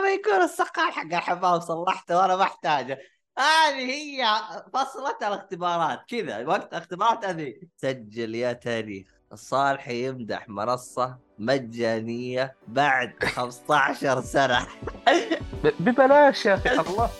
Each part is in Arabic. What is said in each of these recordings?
لما يكون السقال حق الحمام صلحته وانا ما احتاجه. هذه هي فصلة الاختبارات كذا، وقت اختبارات هذه. سجل يا تاريخ الصالحي يمدح منصة مجانية بعد 15 سنة. ببلاش يا اخي الله.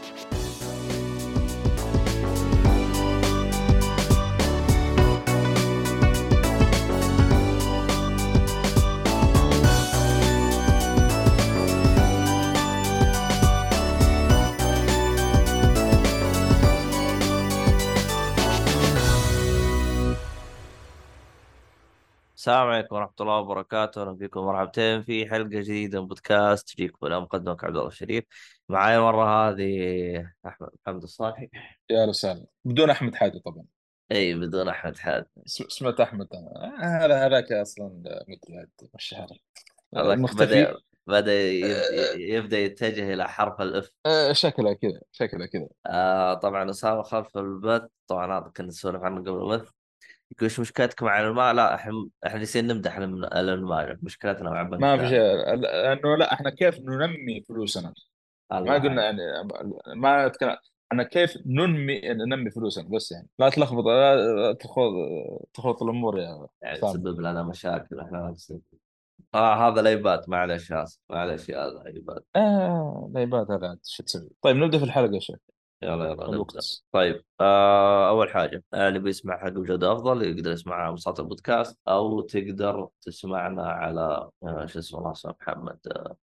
السلام عليكم ورحمة الله وبركاته، أهلا فيكم مرحبتين في حلقة جديدة من بودكاست تجيكم. أنا مقدمك عبد الله الشريف، معاي المرة هذه أحمد محمد الصالحي. يا رسالة بدون احمد حاجه طبعا. أي بدون أحمد حاد. سمعت احمد أنا. هذاك اصلا مثل مش عارف. هذاك مختفي. يبدأ يتجه إلى حرف الإف. شكله كذا شكله كذا. طبعا أسامة خلف البث، طبعا هذا كنا نسولف عنه قبل البث. يقول إيش مشكلتك مع الماء؟ لا إحنا جالسين نمدح الماء، مشكلتنا مع بنك ما في الدعم. شيء لانه لا احنا كيف ننمي فلوسنا. ما الله قلنا عليك. يعني. ما نتكلم. انا كيف ننمي فلوسنا بس يعني لا تلخبط لا تخلط الامور يا يعني سامي. تسبب لنا مشاكل إحنا نفسنا. هذا لايبات، معلش آسف، معلش يا هذا لايبات. لا يبات هذا عاد شو تسوي. طيب نبدا في الحلقه يا شيخ. يلا يلا نبدأ. الوقت. طيب أول حاجة اللي بيسمع حق بجودة أفضل يقدر يسمعنا على منصات البودكاست، أو تقدر تسمعنا على شو اسمه الله اسمه محمد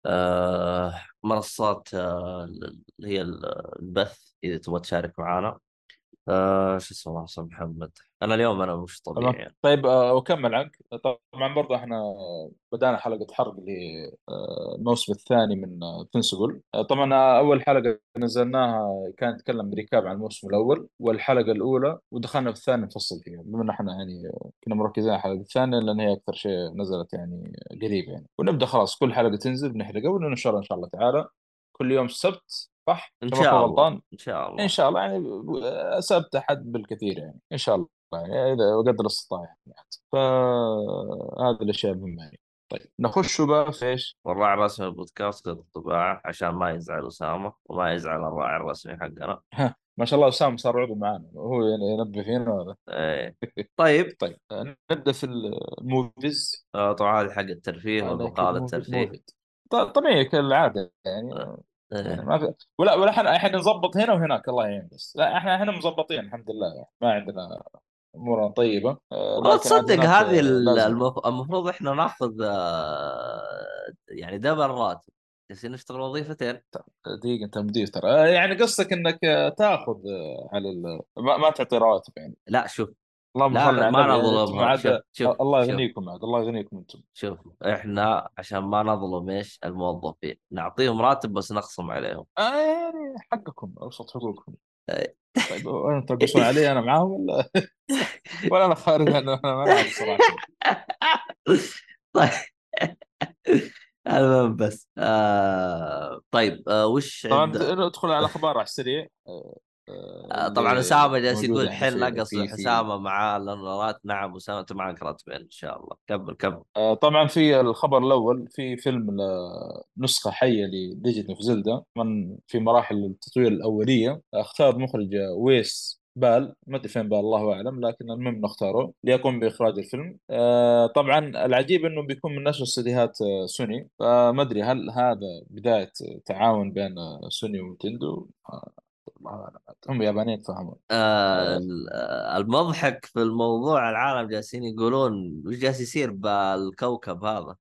منصات اللي هي البث، إذا تبغى تشارك معنا. شو اسمه الله اسمه محمد. أنا اليوم مش تمام طبيعي يعني. طيب وكمل عنك. طبعا برضه احنا بدأنا حلقة حرق الموسم الثاني من تنسجل. طبعا أول حلقة نزلناها كانت تتكلم ريكاب عن الموسم الأول والحلقة الأولى، ودخلنا في الثاني نفصل فيها بما أن احنا يعني كنا مركزين على الحلقة الثانية لأن هي أكثر شيء نزلت يعني قريب يعني. ونبدأ خلاص كل حلقة تنزل بنحرقها وننشرها إن شاء الله تعالى كل يوم السبت. صح؟ إن عشان ما أكون شاء الله غلطان. إن شاء إن الله. شاء الله يعني سبت أحد بالكثير يعني إن شاء الله. يعني إذا قدر الاستطاعة يعني. فهذه الأشياء المهمة يعني. طيب نخش بقى في إيش؟ والراعي الرسمي للبودكاست قد الطباعة، عشان ما يزعل أسامة وما يزعل الراعي الرسمي حقنا. ها ما شاء الله وسام صار عضو معانا هو يعني ينبه فينا هذا. إيه. طيب. طيب نبدأ في الموفيز. طبعا هذه حق الترفيه هذا أكيد والبقاء للترفيه. موفيز. طبيعي كالعادة يعني. آه، يعني إيه. ما في ولا احنا نظبط هنا وهناك الله يعين بس لا احنا مظبطين الحمد لله يعني. ما عندنا امورنا طيبه والله لكن عاد تصدق هناك هذه لازم يعني. المفروض احنا ناخذ يعني دبل راتب، جالسين نشتغل وظيفتين. دقيقة أنت مدير ترى يعني قصدك إنك تاخذ على ما تعطي رواتب يعني. لا شوف، اللهم لا صل على ما النبي يعني أنتم نظلمهم. شوف عاد. شوف الله شوف يغنيكم عاد الله يغنيكم أنتم. شوف، احنا عشان ما نظلم ايش الموظفين نعطيهم راتب بس نخصم عليهم. يعني حقكم أبسط حقوقكم. طيب وين ترقصون علي أنا معاهم ولا ولا أنا خارج أنا ما أعرف صراحة. طيب. المهم بس طيب وش طبعا عند. ندخل على الأخبار على السريع. طبعا اللي أسامة جالس يقول موجودة يعني الحين في نقص أسامة معاه الإنذارات. نعم أسامة أنت معك راتبين إن شاء الله. كمل كمل. طبعا في الخبر الأول في فيلم نسخة حية لليجند اوف زلدا من في مراحل التطوير الأولية. اختار مخرج ويس بال ما ادري فين بال الله اعلم لكن المهم نختاره ليقوم باخراج الفيلم. طبعا العجيب انه بيكون من نشر استديوهات سوني فما ادري هل هذا بداية تعاون بين سوني ونتندو. الله اعلم هم يابانيين فهموا. المضحك في الموضوع العالم جالسين يقولون وش جالس يصير بالكوكب هذا.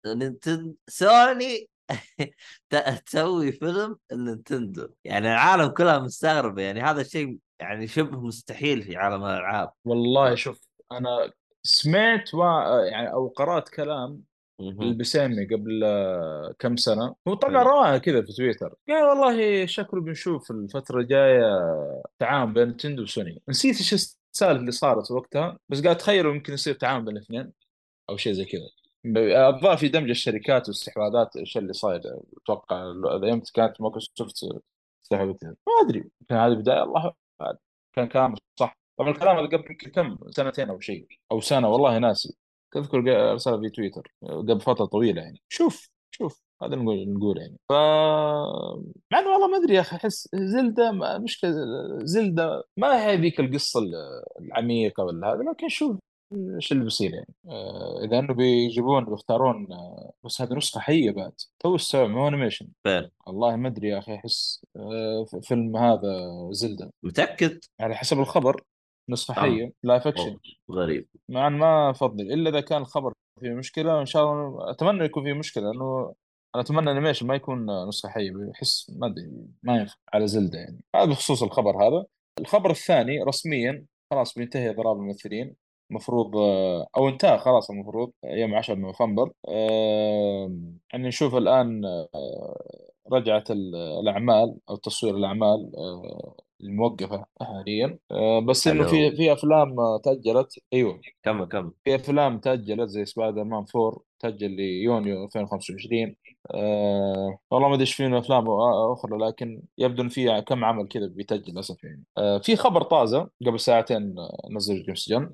سوني تسوي فيلم النينتندو، يعني العالم كلها مستغربة، يعني هذا الشيء يعني شبه مستحيل في عالم الألعاب. والله شوف انا سمعت يعني او قرات كلام مهم. البسيمي قبل كم سنة. هو طبعا حلو. رواها كذا في تويتر قال والله شكله بنشوف الفترة الجاية تعاون بين نتندو وسوني. نسيت ايش السالفة اللي صارت وقتها بس قاعد تخيلوا يمكن يصير تعاون بين الاثنين او شيء زي كذا. الظاهر في دمج الشركات واستحواذات الشيء اللي صاير. اتوقع ايام كانت مايكروسوفت استحوذت ما ادري كان هذه بداية الله أعلم. كان كلام صح طبعا الكلام هذا قبل يمكن كم سنتين او شيء او سنة والله ناسي. تذكر ارسلها في تويتر قبل فترة طويلة يعني. شوف هذا نقول يعني. مع انه والله ما ادري يا اخي، احس زلدة مشكله، زلدة ما هي ذيك القصه العميقه ولا هذا، لكن شوف ايش اللي بيصير يعني. اذا انه بيختارون بس هذه نسخه حيه بعد، تو السبب مو انيميشن. فين؟ والله ما ادري يا اخي، احس فيلم هذا زلدة متاكد؟ على حسب الخبر نسخه اه. حيه لايف اكشن. أوه. غريب. مع أن ما أفضل إلا إذا كان الخبر فيه مشكلة، وإن شاء الله أتمنى يكون فيه مشكلة، لأنه أنا أتمنى أنيميشن ما يكون نسخة حية، بحس ما أدري ما ينفع على زلدة يعني. هذا بخصوص الخبر هذا. الخبر الثاني رسميا خلاص بينتهي ضراب الممثلين. المفروض أو انتهى خلاص، المفروض يوم 10 نوفمبر. يعني نشوف الآن رجعت الأعمال أو تصوير الأعمال الموقفة حاليا. بس إنه حلو. في أفلام تأجلت. أيوه، كم كم. في افلام تاجلت زي سبايدر مان 4 تاجل ليونيو 2025. والله ما ادري ايش في من افلام اخرى، لكن يبدو ان في كم عمل كذا بيتاجل للاسف يعني. في خبر طازه قبل ساعتين نزل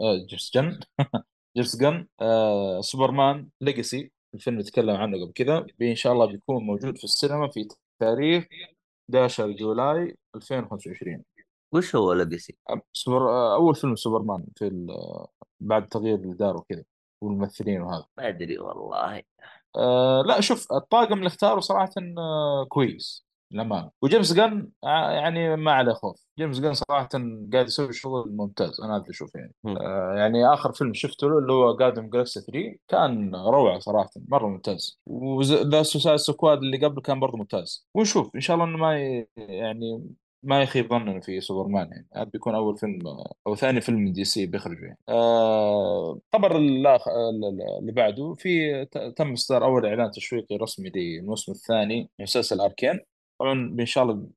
جيمس جن سوبرمان ليجاسي، الفيلم اللي تكلم عنه قبل كذا، ان شاء الله بيكون موجود في السينما في تاريخ 11 جولاي 2025. وش هو ليجاسي؟ اول فيلم سوبرمان في بعد تغيير الإدارة وكذا والممثلين وهذا. ما ادري والله. لا شوف، الطاقم اللي اختاره صراحة كويس للأمانة. وجيمس جن يعني ما عليه خوف. جيمس جن صراحة قاعد يسوي شغل ممتاز، أنا هذا اللي أشوفه يعني. هم. يعني آخر فيلم شفته له اللي هو جاردن جلاكسي 3 كان روعة صراحة، مرة ممتاز. وذا سوسايد سكواد اللي قبله كان برضه ممتاز. ونشوف إن شاء الله إنه يعني ما يخيب ظننا في سوبرمان يعني. هذا بيكون أول فيلم أو ثاني فيلم من دي سي بيخرج يعني. خبر اللي بعده في تم إصدار أول إعلان تشويقي رسمي للموسم الثاني من مسلسل أركين. طبعا إن شاء الله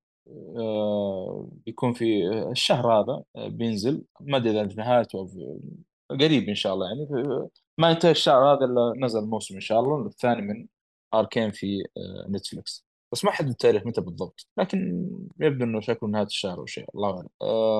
بيكون في الشهر هذا بينزل، ما أدري إذا في نهايته أو قريب إن شاء الله يعني. ما ينتهي الشهر هذا إلا نزل الموسم إن شاء الله الثاني من أركين في نتفلكس. بس ما حدد التاريخ متى بالضبط، لكن يبدو انه شكله نهاية الشهر او شيء، الله اعلم.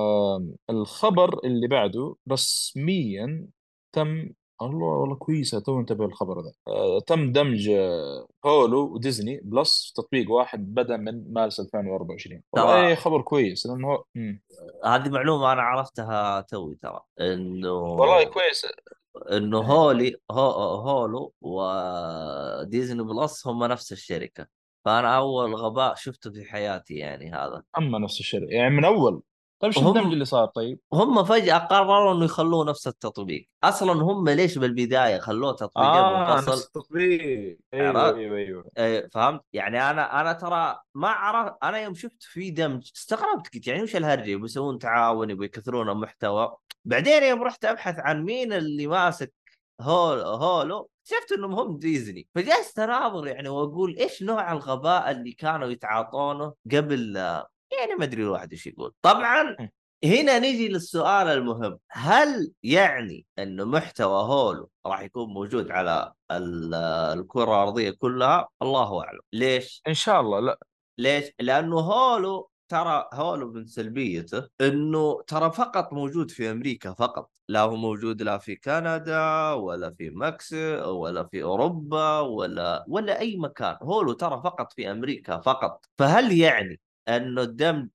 الخبر اللي بعده رسميا تم. الله والله كويسة، تو انتبه الخبر ذا. تم دمج هولو وديزني بلس في تطبيق واحد بدءا من مارس 2024. ترى والله خبر كويس لانه هذه معلومة أنا عرفتها توي، ترى والله إنه كويس. ايه، هولو وديزني بلس هم نفس الشركة. فأنا أول غباء شفته في حياتي يعني هذا. اما نفس الشيء يعني من اول. طيب شو الدمج هم اللي صار طيب؟ هم فجأة قرروا إنه يخلوه نفس التطبيق. أصلا هم ليش بالبداية خلوه تطبيقين نفس منفصل؟ التطبيق، ايوه عرفت؟ ايوه ايوه. فهمت يعني. انا ترى ما اعرف. انا يوم شفت في دمج استغربت، قلت يعني وش الهرجه، بيسوون تعاون يبي يكثرون المحتوى. بعدين يوم رحت ابحث عن مين اللي ماسك هولو، شفت انهم هم ديزني. فجلست اناظر يعني واقول ايش نوع الغباء اللي كانوا يتعاطونه قبل. يعني ما ادري الواحد ايش يقول طبعا. هنا نجي للسؤال المهم، هل يعني انه محتوى هولو راح يكون موجود على الكرة الأرضية كلها؟ الله أعلم. ليش؟ ان شاء الله. لا، ليش؟ لأنه هولو، ترى هولو من سلبيته انه ترى فقط موجود في امريكا فقط، لا هو موجود لا في كندا ولا في مكسيك ولا في اوروبا ولا اي مكان. هولو ترى فقط في امريكا فقط. فهل يعني انه الدمج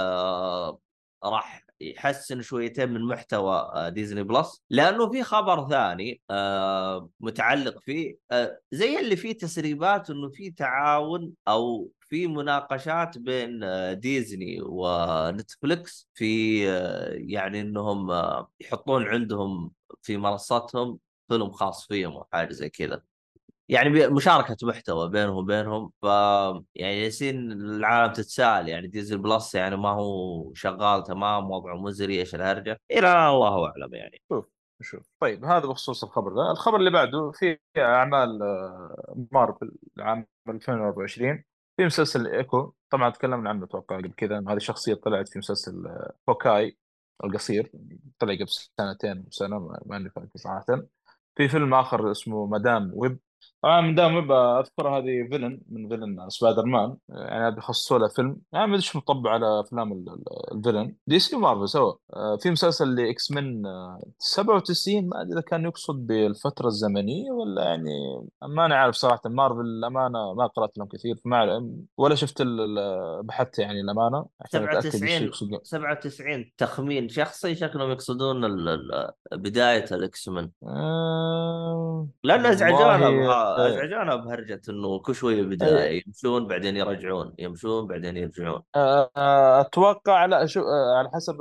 راح يحسن شويتين من محتوى ديزني بلس؟ لانه في خبر ثاني متعلق فيه زي اللي فيه تسريبات انه في تعاون او في مناقشات بين ديزني ونتفليكس في يعني انهم يحطون عندهم في منصتهم فيلم خاص فيهم او حاجه زي كذا. يعني مشاركة محتوى بينهم وبينهم. يعني يصير العالم تتساءل يعني ديزل بلس يعني ما هو شغال تمام، وضعه مزري، ايش الهرجة؟ الى الان الله اعلم يعني. شوف شوف طيب، هذا بخصوص الخبر ذا. الخبر اللي بعده في أعمال مارفل عام 2024. في مسلسل إيكو، طبعا تكلمنا عنه أتوقع قبل كذا، إنه هذه شخصية طلعت في مسلسل هوكاي القصير، طلع قبل سنتين وسنة، ما أني فاكر صراحة. في فيلم آخر اسمه مدام ويب طبعا من دام يبقى اذكر هذه فيلن من فيلن سبايدر مان، يعني هذا خصصوا له فيلم، يعني ما ادري ايش مطبع على افلام الفيلن دي سي مارفل سوا. في مسلسل لاكس من 97، ما ادري اذا كان يقصد بالفتره الزمنيه ولا يعني، ما انا عارف صراحه. مارفل الامانه ما قرات لهم كثير، فما ولا شفت بحثت يعني الامانه عشان اتاكد ايش 97. يقصد. 97 تخمين شخصي، شكلهم يقصدون بداية الاكس مان. لأن والله ازعجونا بهرجة انه كل شوية بداية يمشون بعدين يرجعون، يمشون بعدين يرجعون. اتوقع، لا شو على حسب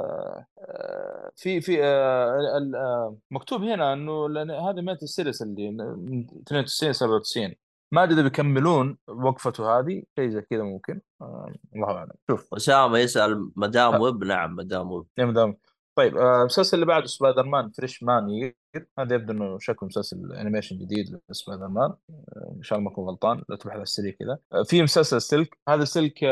في مكتوب هنا انه لأن هذه مات السيريس اللي من 92 97، ما ادري اذا بيكملون وقفته هذه، شيء زي كذا ممكن، الله اعلم. شوف أسامة يسأل مدام ويب. نعم مدام ويب. يا مدام. طيب المسلسل اللي بعده سبايدر مان فريش مان يير. هذا يبدو انه شكله مسلسل انيميشن جديد لسبايدر مان، ان شاء الله ما اكون غلطان لو تبحث على السريع كذا. في مسلسل سلك. هذا سلك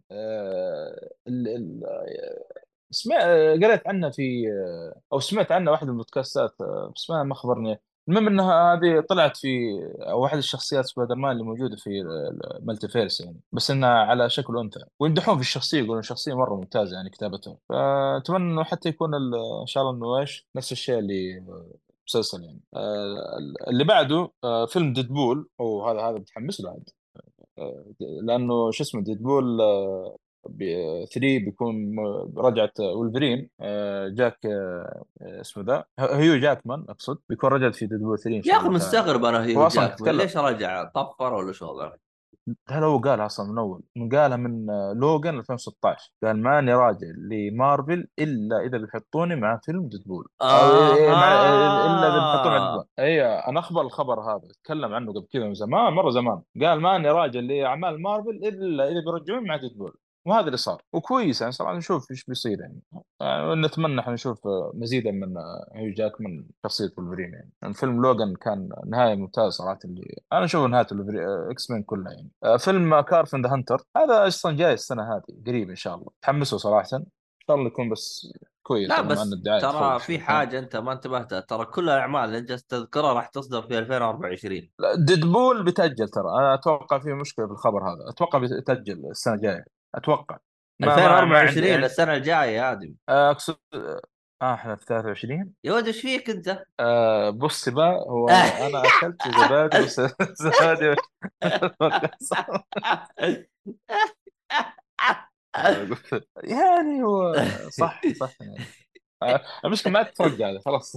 قريت عنه في او سمعت عنه واحد من البودكاستات، بس ما خبرني. المهم انها هذه طلعت في او واحد الشخصيات سبايدر مان اللي موجوده في المالتي فيرس يعني، بس انها على شكل انثى، ويمدحون في الشخصيه، يقولون الشخصيه مره ممتازه يعني كتابتها. فاتمنى انه حتى يكون ان شاء الله انه ايش نفس الشيء اللي مسلسل يعني. اللي بعده فيلم ديدبول، وهذا متحمس له عاد. لانه شو اسمه ديدبول 3 بيكون رجعة وولفرين، جاك اسمه ذا هيو جاكمان اقصد، بيكون رجع في ديدبول 3 ان يا شاء أخي الله تعالى. مستغرب أنا هيو هو اصلا جاكمان تتكلم، ليش رجع، طفر ولا شو وضعه؟ هل هو قالها اصلا من اول، قالها من لوجان 2016، قال ماني راجع لمارفل الا اذا بيحطوني مع فيلم ديدبول، او الا اذا بيحطوني مع ديدبول. آها. اي انا اخبر الخبر هذا، تكلم عنه قبل كذا من زمان، مره زمان، قال ماني راجع لاعمال مارفل الا اذا بيرجعون مع ديدبول. وهذا اللي صار، وكويس يعني صراحه. نشوف ايش بيصير يعني. نتمنى احنا نشوف مزيدا من هيو جاك من شخصيه ولفرين يعني. الفيلم لوجان كان نهايه ممتازه صراحه، اللي انا اشوف نهايه اكس مان كلها يعني. فيلم كارف ذا هانتر هذا اصلا جاي السنه هذه قريب ان شاء الله، تحمسوا صراحه، ان شاء الله يكون بس كويس، لا والله مع ان بس الدعايه ترى تخوف في شوي. حاجة أنت ما انتبهت، ترى كل الأعمال اللي أنت تذكرها راح تصدر في 2024. ديدبول بتأجل ترى، انا اتوقع في مشكله في الخبر هذا، اتوقع بتأجل السنه الجايه، اتوقع. ما عندي 2024 يعني. السنة الجاية يا آدم. اقصد احنا في 23. يا ولد ايش فيك أنت؟ بص بقى، هو انا اكلت زبادي بس زبادي يعني هو صح صح يعني. المشكله ما تفرق هذا خلاص.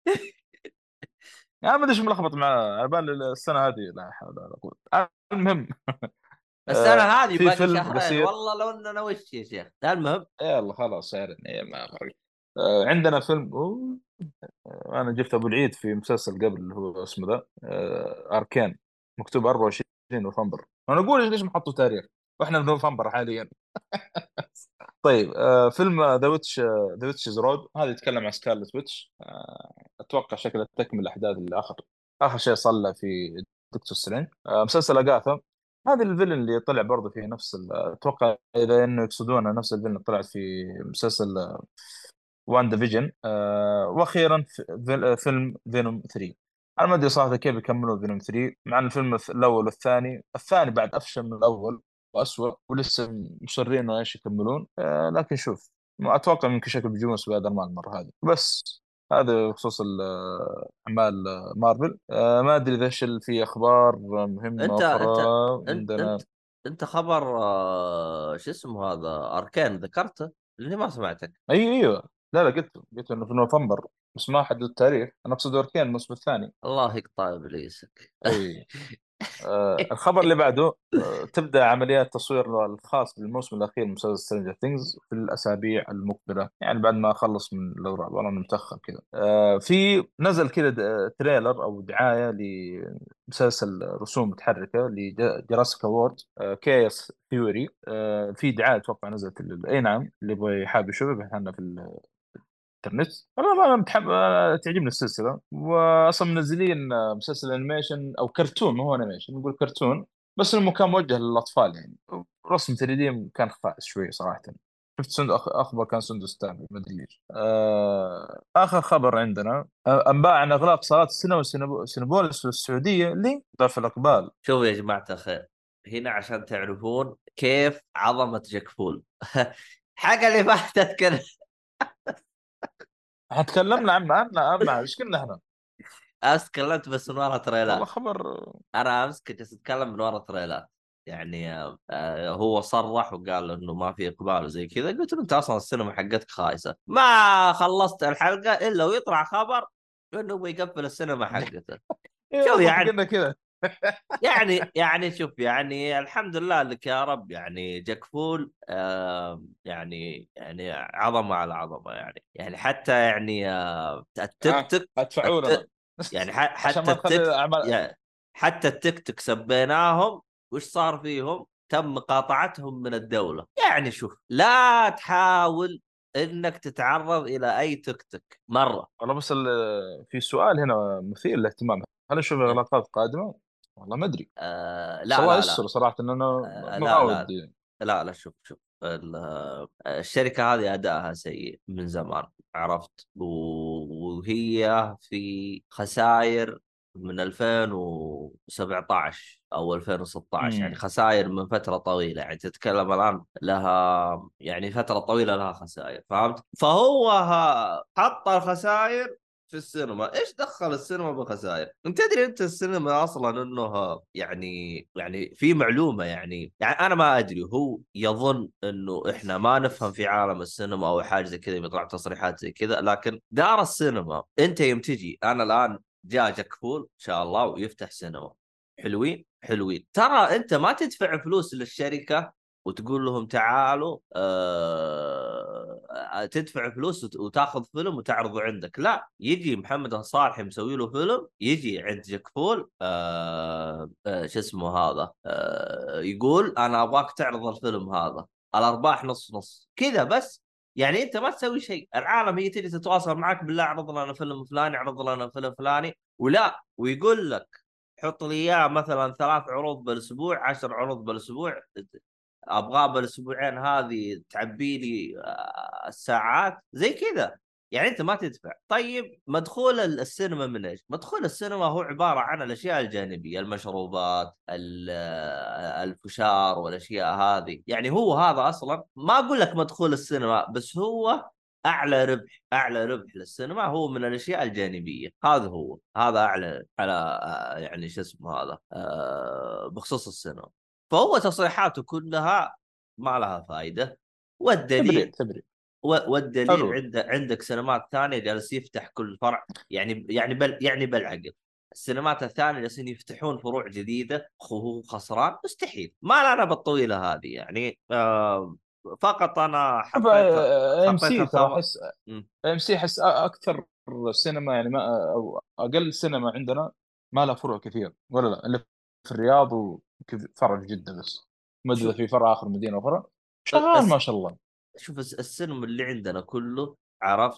يعني ما ادري ايش ملخبط معاه، على بال السنه هذه، لا حول ولا قوه. المهم السنة هذه في باقي فيلم شهرين قصير. والله، لو اننا وش يا شيخ. المهم. يلا خلاص يعني ما فرق. عندنا فيلم انا جبت ابو العيد في مسلسل قبل اللي هو اسمه ذا اركان، مكتوب 24 نوفمبر. انا اقول ليش ما حطوا تاريخ واحنا في نوفمبر حاليا. طيب فيلم ذا ويتش رود، هذا يتكلم عن سكارلت ويتش. اتوقع شكله تكمل الاحداث اللي اخر شيء صلى في دكتور سترينج. مسلسل اغاثا، هذا الفيلن اللي طلع برضه في نفس اتوقع اذا انه يقصدونه نفس الفيلن اللي طلع في مسلسل وان ديفيجن. واخيرا فيلم فينوم 3. انا ما ادري صراحه كيف يكملوا فينوم 3، مع ان الفيلم الاول والثاني، بعد افشل من الاول واسوأ، ولسه مصرين انه ايش يكملون. لكن شوف، ما اتوقع يمكن شكل بيجون سبايدر مان المره هذه بس. هذا بخصوص اعمال مارفل. ما ادري اذا ايش في اخبار مهمه انت اخرى انت انت عندنا. انت, انت خبر شو اسمه هذا اركان ذكرته اللي ما سمعتك. ايوه لا قلت انه في نوفمبر، بس ما حددوا التاريخ. انا اقصد اوركين الموسم الثاني. الله يقطع ابليسك. اي الخبر اللي بعده تبدأ عمليات تصوير الخاص بالموسم الأخير من مسلسل سترينجر ثينجز في الأسابيع المقبلة، يعني بعد ما أخلص من الأوراق، والله أنا متأخر كذا. في نزل كذا تريلر أو دعاية لمسلسل رسوم متحركة لجراسيكا وورد كيس ثيوري. في دعاية أتوقع نزلت أي نعم، اللي يبغى حاب يشوفه بيحنا في الانترنت. انا متحب تعجبني السلسله، واصلا منزلين مسلسل انيميشن او كرتون، ما هو انيميشن، نقول كرتون، بس انه كان موجه للاطفال يعني. رسم 3 دي كان خايس شوي صراحه. شفت اخبار كان سندس تامر ما ادري ليش. اخر خبر عندنا انباء عن اغلاق صالات السينما سينابوليس في السعوديه لضعف الاقبال. شوفوا يا جماعة الخير، هنا عشان تعرفون كيف عظمة جاك فول. حاجة اللي فاتت كذا. احنا تكلمنا عنها ايش كنا احنا. امس تكلمت بس من ورا والله تريلات. خبر. انا امس كنت اتكلم من ورا تريلات. يعني هو صرح وقال انه ما في اقبال وزي كذا. قلت له انت اصلا السينما حقتك خايسه، ما خلصت الحلقه الا ويطلع خبر انه بيقفل السينما حقته. ايه شوف بالضبط يعني، قلنا كذا. شوف يعني الحمد لله لك يا رب. يعني جاك فول يعني عظمه على عظمه. يعني حتى يعني التيك توك ادفعوا لنا يعني عشان حتى ما نخلي اعمال. يعني حتى التيك توك سبيناهم. وش صار فيهم؟ تم مقاطعتهم من الدولة. يعني شوف، لا تحاول انك تتعرض الى اي تيك توك مرة. والله بس في سؤال هنا مثير للاهتمام. هل نشوف إيه؟ اغلاقات قادمه؟ والله ما ادري. بس لا الله لا لا. يستر صراحه ان انا ما لا لا ودي. لا لا. شوف الشركة هذه أدائها سيء من زمان، عرفت؟ وهي في خسائر من 2017 أو 2016. يعني امم خسائر من فترة طويلة. يعني تتكلم الآن لها يعني فترة طويلة لها خسائر، فهمت؟ فهو حط الخسائر في السينما. ايش دخل السينما بخسائر؟ انت تدري انت السينما اصلا انه يعني في معلومه. يعني انا ما ادري، هو يظن انه احنا ما نفهم في عالم السينما او حاجه زي كذا، بيطلع تصريحات زي كذا. لكن دار السينما انت يوم تجي، انا الان جاء جاك فول ان شاء الله ويفتح سينما، حلوين حلوين، ترى انت ما تدفع فلوس للشركه وتقول لهم تعالوا تدفع فلوس وتاخذ فيلم وتعرضه عندك. لا، يجي محمد صالح مسوي له فيلم، يجي عند جكفول شو اسمه هذا يقول انا ابغاك تعرض الفيلم هذا، الارباح نص نص كذا بس. يعني انت ما تسوي شيء، العالم هي تجي تتواصل معك، بالله اعرض لنا فيلم فلاني، اعرض لنا فيلم فلاني، ولا ويقول لك حط لي اياه مثلا 3 عروض بالاسبوع، 10 عروض بالاسبوع، ابغاه بالاسبوعين هذه تعبي لي الساعات زي كذا. يعني انت ما تدفع. طيب مدخول السينما من ايش؟ مدخول السينما هو عباره عن الاشياء الجانبيه، المشروبات، الفشار والاشياء هذه. يعني هو هذا اصلا، ما اقول لك مدخول السينما، بس هو اعلى ربح، اعلى ربح للسينما هو من الاشياء الجانبيه. هذا هو هذا اعلى على يعني شو اسمه هذا بخصوص السينما. فهو تصريحاته كلها ما لها فائدة. تبرير والدليل تبرير. والدليل حلو. عندك سينمات ثانية جالس يفتح كل فرع. يعني بالعقل السينمات الثانية جالسين يفتحون فروع جديدة، هو خسران؟ مستحيل. ما لنا بالطويلة هذه يعني فقط أنا شوف ام حطيت سي ترى الخبر. احس. ام سي احس اكثر سينما يعني ما او اقل سينما عندنا ما لها فروع كثير ولا لا الا في الرياض وكذا فرع في جده بس. ما ادري شوف إذا في فرع اخر مدينه اخرى شغال ما شاء الله. شوف السينما اللي عندنا كله، عرفت؟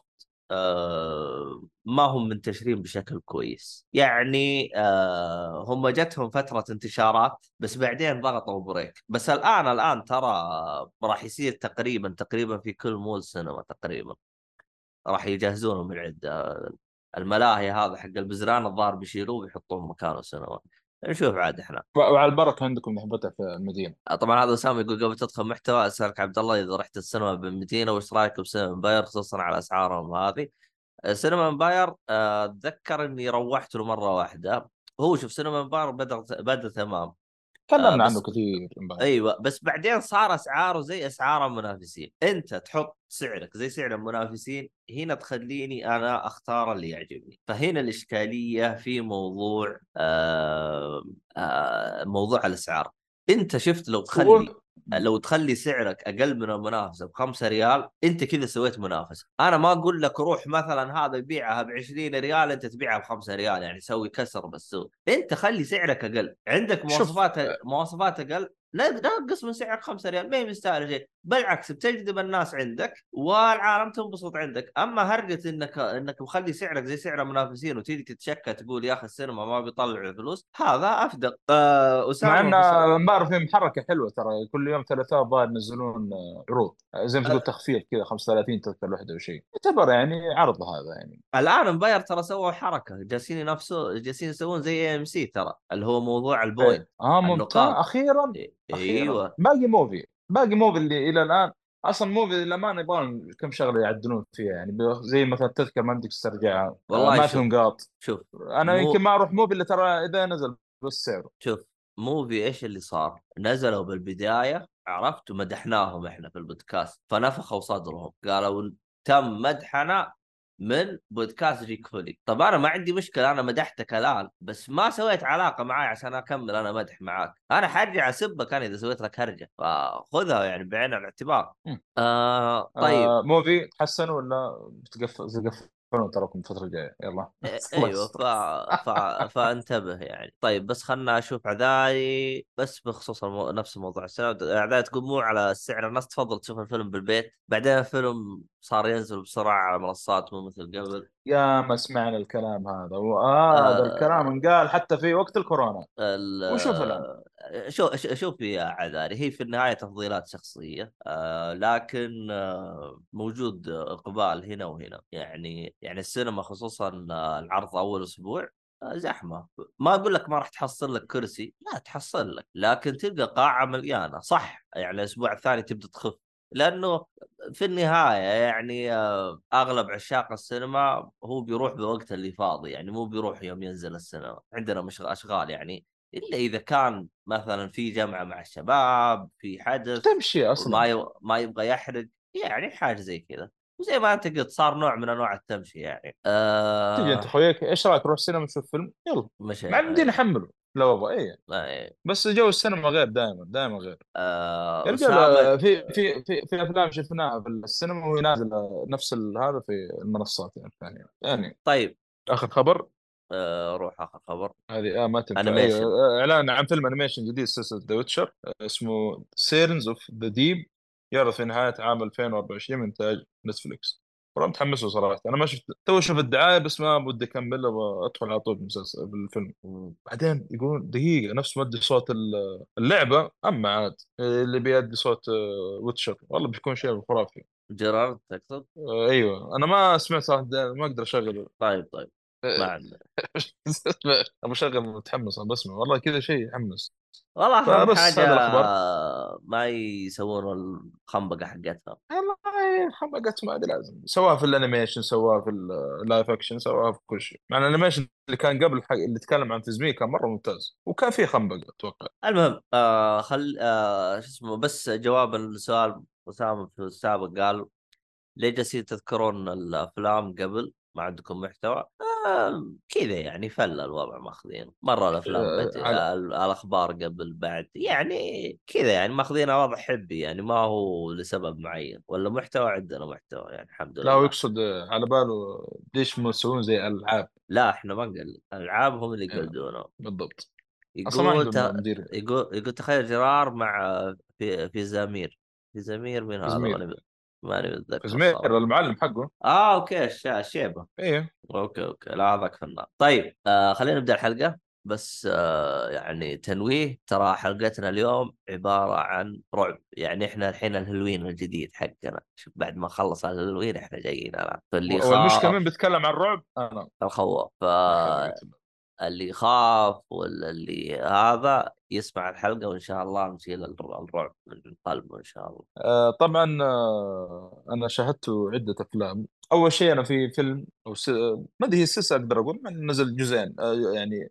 ما هم منتشرين بشكل كويس. يعني هم جتهم فترة انتشارات بس بعدين ضغطوا بريك. بس الآن ترى راح يصير تقريبا في كل مول سينما تقريبا راح يجهزونه من عدة. الملاهي هذا حق البزران الظاهر بيشيلوه ويحطون مكانه سينما. نشوف عاد احنا. وعلى البركه عندكم نحبتها في المدينه. طبعا هذا اسامه يقول قبل تدخل محتوى اسالك عبد الله اذا رحت السينما بالمدينه وش رايك بسينما امباير خصوصا على اسعارهم هذه. سينما امباير اتذكر اني روحت له مره واحده. هو شوف سينما امباير بدا تمام. تكلمنا عنه بس كثير امبارح. ايوه، بس بعدين صار اسعاره زي اسعار المنافسين. انت تحط سعرك زي سعر المنافسين، هنا تخليني انا اختار اللي يعجبني. فهنا الاشكاليه في موضوع موضوع الاسعار. انت شفت و... لو تخلي سعرك اقل من المنافسه ب5 ريال، انت كذا سويت منافسه. انا ما اقول لك روح مثلا هذا يبيعها ب20 ريال انت تبيعها ب5 ريال، يعني سوي كسر بالسوق. انت خلي سعرك اقل، عندك شوف مواصفات اقل، نقص من سعر 5 ريال، ما هي مستاهله شيء، بالعكس بتجذب الناس عندك والعالم تنبسط عندك. اما هرجة انك مخلي سعرك زي سعر المنافسين وتيجي تتشكى تقول يا اخي السينما ما بيطلع فلوس، هذا افدق. مع ان اسامه بس. امبارح في حركه حلوه ترى، كل يوم ثلاثاء الظاهر ينزلون عروض زي ما تقول تخفيض كذا 35 تذكر الوحده وشيء، يعتبر يعني عرض هذا يعني. الان مباير ترى سووا حركه، جالسين يسوون زي اي ام سي ترى، اللي هو موضوع البوينت، ايه اه ممتاز النقاط. اخيرا. اخيرا ايوه باقي موفي اللي الى الان اصلا موفي اللي ما نبغى كم شغله يعدلون فيها يعني، زي مثلا تذكر ما بدك تسترجعها والله. ما في نقاط. شوف انا يمكن مو ما اروح موفي الا ترى اذا نزل بس سعره. شوف موفي ايش اللي صار؟ نزلوا بالبدايه، عرفت، ومدحناهم احنا في البودكاست، فنفخوا صدرهم قالوا تم مدحنا من بودكاست جيك فولي. طب انا ما عندي مشكله، انا مدحتك الان بس ما سويت علاقه معاي عشان اكمل انا مدح معاك، انا حرجع اسبك انا اذا سويت لك هرجه، فخذها يعني بعين الاعتبار. طيب. موفي تحسن ولا بتقفلون تراكم الفتره الجايه يلا الله ايوه يستر. فانتبه يعني. طيب بس خلنا اشوف اعذاري بس بخصوص نفس موضوع السنه، اعذاري تقول مو على السعر، الناس تفضل تشوف الفيلم بالبيت، بعدين الفيلم صار ينزل بسرعه على منصات مو مثل قبل. يا ما سمعنا الكلام هذا، وهذا الكلام آه انقال حتى في وقت الكورونا. ال وشوف الان. شوف يا عذاري، هي في النهايه تفضيلات شخصيه، لكن موجود اقبال هنا وهنا، يعني السينما خصوصا العرض اول اسبوع زحمه. ما اقول لك ما راح تحصل لك كرسي، لا تحصل لك، لكن تلقى قاعه مليانه صح، يعني الاسبوع الثاني تبدا تخف، لانه في النهايه يعني اغلب عشاق السينما هو بيروح بوقت اللي فاضي، يعني مو بيروح يوم ينزل السينما، عندنا مش اشغال يعني، الا اذا كان مثلا في جمعه مع الشباب في حدث تمشي اصلا. ما يبغى يحرق، يعني حاجه زي كذا. وزي ما انت قلت صار نوع من انواع التمشي يعني. تيجي انت خويك ايش رايك نروح السينما نشوف فيلم يلا، مش مع بدي نحمله لو ابغى ايه. آه بس جو السينما غير، دائما غير. يا رجال اسامه. في افلام شفناها في السينما وهي نازله نفس هذا في المنصات يعني الثانيه يعني. طيب. اخر خبر. روح اخر خبر. هذه ما تنفع ايوه. انيميشن. اعلان عن فيلم انيميشن جديد سلسله ذا ويتشر، اسمه سيرنز اوف ذا ديب، يعرض في نهايه عام 2024 من انتاج نتفليكس. والله متحمس له صراحه، انا ما شفت تو اشوف الدعايه بس ما بدي اكمل، ابغى ادخل على طول بالمسلسل بالفيلم. بعدين يقولون دقيقه نفس مؤدي صوت اللعبه، اما عاد اللي بيأدي صوت ويتشر والله بيكون شيء خرافي. جيرارد تقصد؟ ايوه انا ما سمعت صراحه ما اقدر اشغله. طيب ما عندنا. ابو شغل متحمس انا بسمع والله كذا شيء يحمس. والله اهم فبس حاجه هذا الاخبار. ما يسوون الخنبقه حقتها. والله حمقت ما ادري لازم سواها في الانيميشن، سواها في اللايف اكشن، سواها في كل شيء، مع الانيميشن اللي كان قبل اللي تكلم عن تزميه كان مره ممتاز وكان فيه خنبقه اتوقع. المهم خل شو اسمه، بس جواب السؤال، أسامة في السابق قال ليه جالسين تذكرون الافلام قبل ما عندكم محتوى؟ كذا يعني، فل الوضع ماخذين مره الافلام على الاخبار قبل بعد، يعني كذا يعني ماخذينها وضع حبي، يعني ما هو لسبب معين، ولا محتوى، عندنا محتوى يعني الحمد لا هو لله. يقصد على باله ليش مو يسوون زي الالعاب. لا احنا ما نقلد العاب، هم اللي آه، يقلدونه. بالضبط. اصلا ما يقول عندهم مدير. يقول تخيل جرار مع في زمير. في زمير من هذا؟ زمير. ماني متذكر زمير صراحه. المعلم حقه. اوكي الشيبه. ايه. اوكي لا هذاك فنان. طيب خلينا نبدا الحلقه، بس يعني تنويه، ترى حلقتنا اليوم عباره عن رعب، يعني احنا الحين الهلوين الجديد حقنا، شوف بعد ما خلص الهلوين احنا جايين الان، فاللي والمشكله يخاف مين بيتكلم عن الرعب؟ انا. الخواف، لا حول ولا قوه الا اللي يخاف ولا اللي هذا يسمع الحلقة، وإن شاء الله نشيل الرعب من قلبه إن شاء الله. طبعا انا شاهدت عده افلام. اول شيء انا في فيلم ما ادري هي سلسله اقدر اقول مع إنه نزل جزئين يعني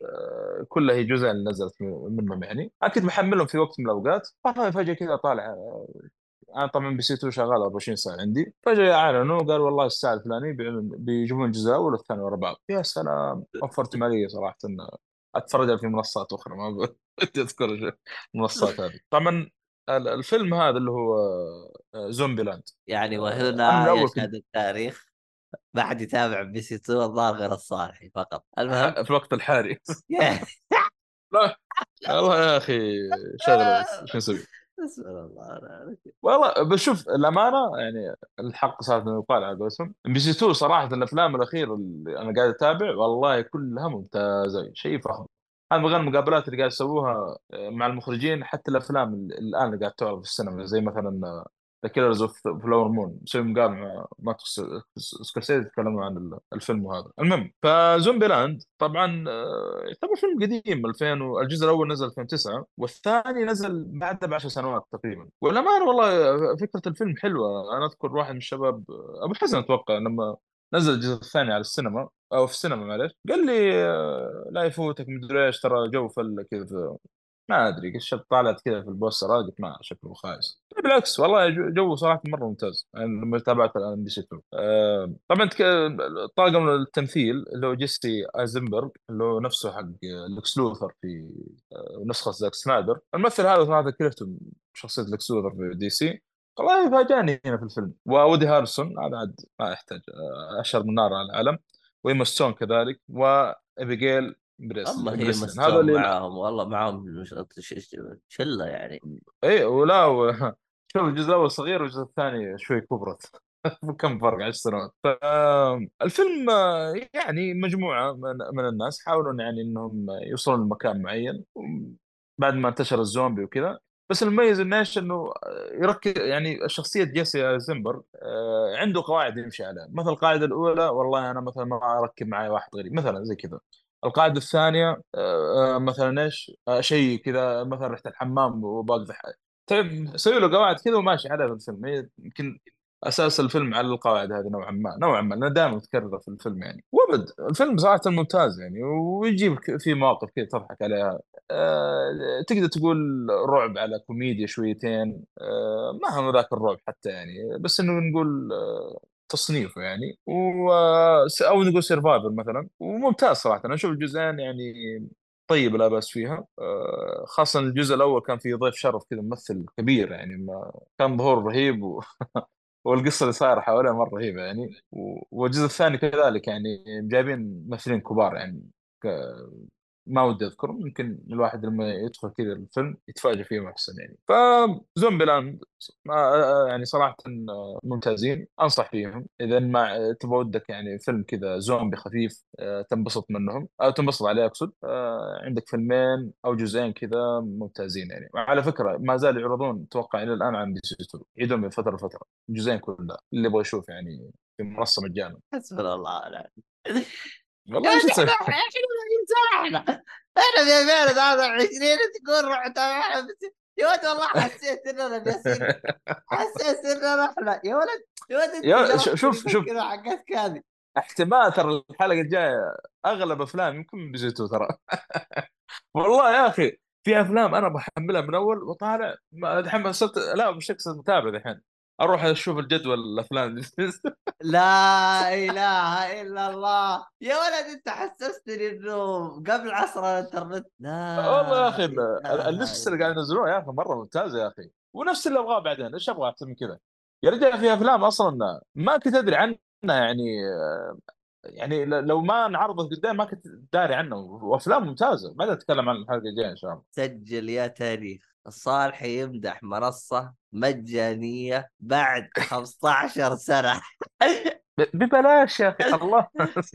كلها هي جزئين نزلت منهم يعني، انا كنت محملهم في وقت من الاوقات فجاه كذا طالع انا طبعا بي سي 2 شغال 24 ساعه عندي، فجاه اعلنوا قال والله الساعه الفلانيه بيجيبون الجزء الاول والثاني ورا بعض. يا سلام وفرت ماليه صراحه ان اتفرج في منصات اخرى ما بدي اذكر المنصات هذه طبعا. الفيلم هذا اللي هو زومبي لاند. يعني انا من وهنا الاول كنت يشهد التاريخ، ما حد يتابع بي سي 2 الظاهر غير الصالحي فقط. المهم. في الوقت الحالي. لا والله يا اخي، شغله بس شو نسوي. بسم الله والله بشوف الامانه يعني، الحق صارت انه يقال على قولتهم، ام بي سي 2 صراحه الافلام الاخيره اللي انا قاعد اتابع والله كلها ممتازه، شيء فخم. هذا من غير المقابلات اللي قاعد يسووها مع المخرجين، حتى الافلام الان اللي قاعد تعرض في السينما زي مثلا ذا كيلرز اوف فلاور مون، مسوي مقابله مع ماركوس سكورسيزي يتكلموا عن الفيلم. وهذا المهم، فزومبي لاند طبعا يعتبر فيلم قديم 2000 الجزء الاول نزل 2009 والثاني نزل بعدها ب 10 سنوات تقريبا. والأمانة والله فكرة الفيلم حلوة. أنا أذكر واحد من الشباب، أبو حسن أتوقع، لما نزل الجزء الثاني على السينما أو في السينما معلش، قال لي لا يفوتك مدري إيش، ترى جو فل كذا. ما ادري الشاب طالعت كذا في البوستر، قلت ما شكله خايس. بالعكس والله جو صراحه مره ممتاز يعني لما تابعت الان بي سي 2. طبعا طاقم التمثيل اللي هو جيسي ايزنبرغ اللي هو نفسه حق لوكس لوثر في نسخه زاك سنايدر. الممثل هذا صراحه كرهته شخصيه لوكس لوثر في دي سي. والله فاجأني هنا في الفيلم. وودي هارسون هذا عاد ما يحتاج، اشهر من نار على العالم. وإيما ستون كذلك، وابيجيل اما هي بريسلين. هذا مستوى اللي معاهم والله، معاهم شله يعني. اي ولا شوف الجزء الاول صغير والجزء الثاني شوي كبرت. كم فرق 10 سنوات. الفيلم يعني مجموعه من الناس حاولوا يعني انهم يوصلون لمكان معين بعد ما انتشر الزومبي وكذا. بس المميز انه ايش، انه يركز يعني الشخصيه جيسي زنبر عنده قواعد يمشي عليها. مثلا القاعده الاولى، والله انا مثلا ما اركب معي واحد غريب مثلا زي كذا. القاعده الثانيه مثلا ايش، شيء كذا مثلا رحت الحمام وباقي حاجه. طيب سوي له قواعد كذا وماشي عليها في الفيلم. هي يمكن اساس الفيلم على القواعد هذه نوعا ما، نوعا ما لانها دائما تكرر في الفيلم يعني. وابد الفيلم صراحه ممتاز يعني، ويجيب في مواقف كذا تضحك عليها. تقدر تقول رعب على كوميديا شويتين، ما هو ذاك الرعب حتى يعني، بس انه نقول تصنيفه يعني او نقول سيرفايفل مثلا. وممتاز صراحه، انا اشوف الجزئين يعني طيب لا بأس فيها. خاصة الجزء الأول كان فيه ضيف شرف كذا، ممثل كبير يعني، ما كان ظهور رهيب والقصة اللي صايرة حواليه مرة رهيبة يعني. والجزء الثاني كذلك يعني جايبين ممثلين كبار يعني. ك... ما ودي أذكر، ممكن الواحد لما يدخل كذا الفيلم يتفاجئ فيهم أحسن يعني. فزومبي لاند يعني صراحة ممتازين، أنصح فيهم إذا ما تبغى ودك يعني فيلم كذا زومبي خفيف تنبسط منهم أو تنبسط عليه أقصد. عندك فيلمين أو جزئين كذا ممتازين يعني. وعلى فكرة ما زال يعرضون أتوقع إلى الآن عن بي سي 2، يعيدون من فترة لفترة الجزئين كلها اللي يبغى يشوف يعني في منصة مجانا. حسبنا الله ونعم. يا والله ايش ولد تسوي؟ احنا احنا في 2023 تقول روح تابعنا يا ولد والله حسيت اننا جالسين، حسيت اننا احنا يا ولد. يا ولد انت جربت شوف كذا حقتك هذه. احتمال ترى الحلقة الجاية اغلب افلام يمكن من بي سي 2 ترى. والله يا اخي في افلام انا بحملها من اول وطالع دحين صرت لا بشكل صرت متابع دحين، اروح اشوف الجدول الافلام. لا اله الا الله يا ولد، انت حسستني انه قبل عصر الانترنت. والله يا لا اخي اله اللسته اللي الا قاعد ينزلوها يا اخي مره ممتازه يا اخي، ونفس اللي ابغاه بعدين. ايش ابغى اكثر من كذا؟ يا رجال في افلام اصلا ما كنت ادري عنها يعني. يعني لو ما انعرضت قدام ما كنت داري عنه، وافلام ممتازه. بعدين نتكلم عن الحلقه الجايه ان شاء الله. سجل يا تاريخ. الصالح يمدح منصة مجانية بعد 15 سنة. ببلاش يا اخي الله.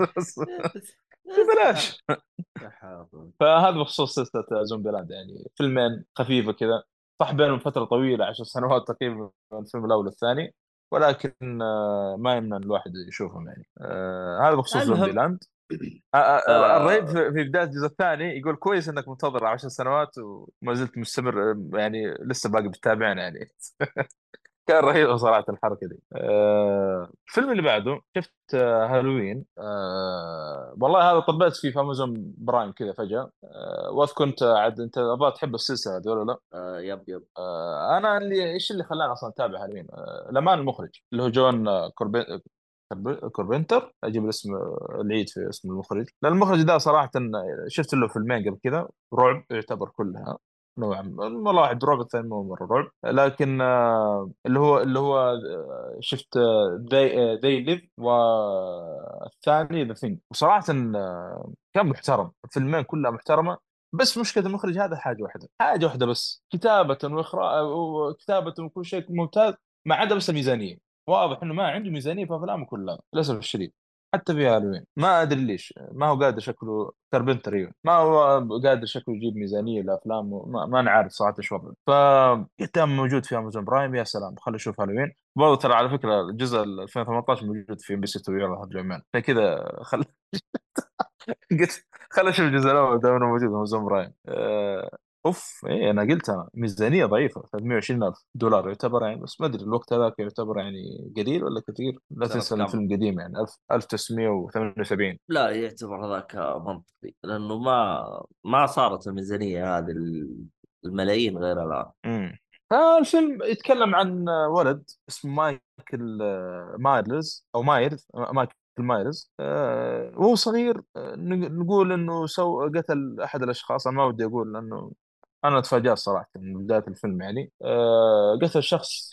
ببلاش. فهذا بخصوص سلسله زومبي لاند يعني، فيلمين خفيفه كذا. صح بينهم فتره طويله 10 سنوات تقريبا من الفيلم الاول والثاني، ولكن ما يمنع الواحد يشوفهم يعني. هذا بخصوص زومبي المهم لاند. الرهيب آه في بدايه الجزء الثاني يقول كويس انك منتظر 10 سنوات وما زلت مستمر يعني لسه باقي بتتابعنا يعني. كان رهيب صراحه الحركه دي. الفيلم اللي بعده شفت هالوين. والله هذا طبيت فيه في امازون برايم كذا فجاه. واذكر انت عاد انت الظاهر تحب السلسله هذه ولا لا؟ يب يب. انا اللي ايش اللي خلاني اصلا اتابع هالوين، لمان المخرج اللي هو جون كوربنتر. اجيب الاسم العيد في اسم المخرج، لان المخرج ده صراحه شفت له فيلمين قبل كذا رعب يعتبر كلها نوعا ما، واحد رعب الثاني مو مره رعب. لكن اللي هو شفت ذي ليف والثاني ذا ثينج. وصراحه كان محترم، الفيلمين كلها محترمه. بس مشكله المخرج هذا حاجه واحده، حاجه واحده بس، كتابه واخراج وكتابه وكل شيء ممتاز، ما عدا بس الميزانيه. واضح انه ما عنده ميزانيه في افلامه كلها للاسف الشديد. حتى في هالوين ما ادري ليش ما هو قادر، شكله كاربنتر ما هو قادر شكله يجيب ميزانيه لافلامه، ما نعرف صراحه ايش وضعه. فكتاب موجود في امازون برايم، يا سلام خلينا نشوف هالوين. برضه ترى على فكره الجزء 2018 موجود في ام بي سي 2 يلا هرجع عمان، فكذا قلت خل اشوف الجزء الاول دام انه موجود في امازون برايم. اوف ايه انا قلت انا ميزانيه ضعيفه 320 الف دولار يعتبر يعني، بس ما ادري الوقت هذاك يعتبر يعني قليل ولا كثير. لا سنة تنسى كم؟ الفيلم قديم يعني 1000 1978. لا يعتبر هذاك منطقي، لانه ما صارت الميزانيه هذه الملايين غير الان. امم فالفيلم يتكلم عن ولد اسمه مايكل مايرز او مايرز مايكل مايرز. وهو صغير نقول انه قتل احد الاشخاص. انا ما ودي اقول لانه انا تفاجأت صراحه من بدايه الفيلم يعني. قتل شخص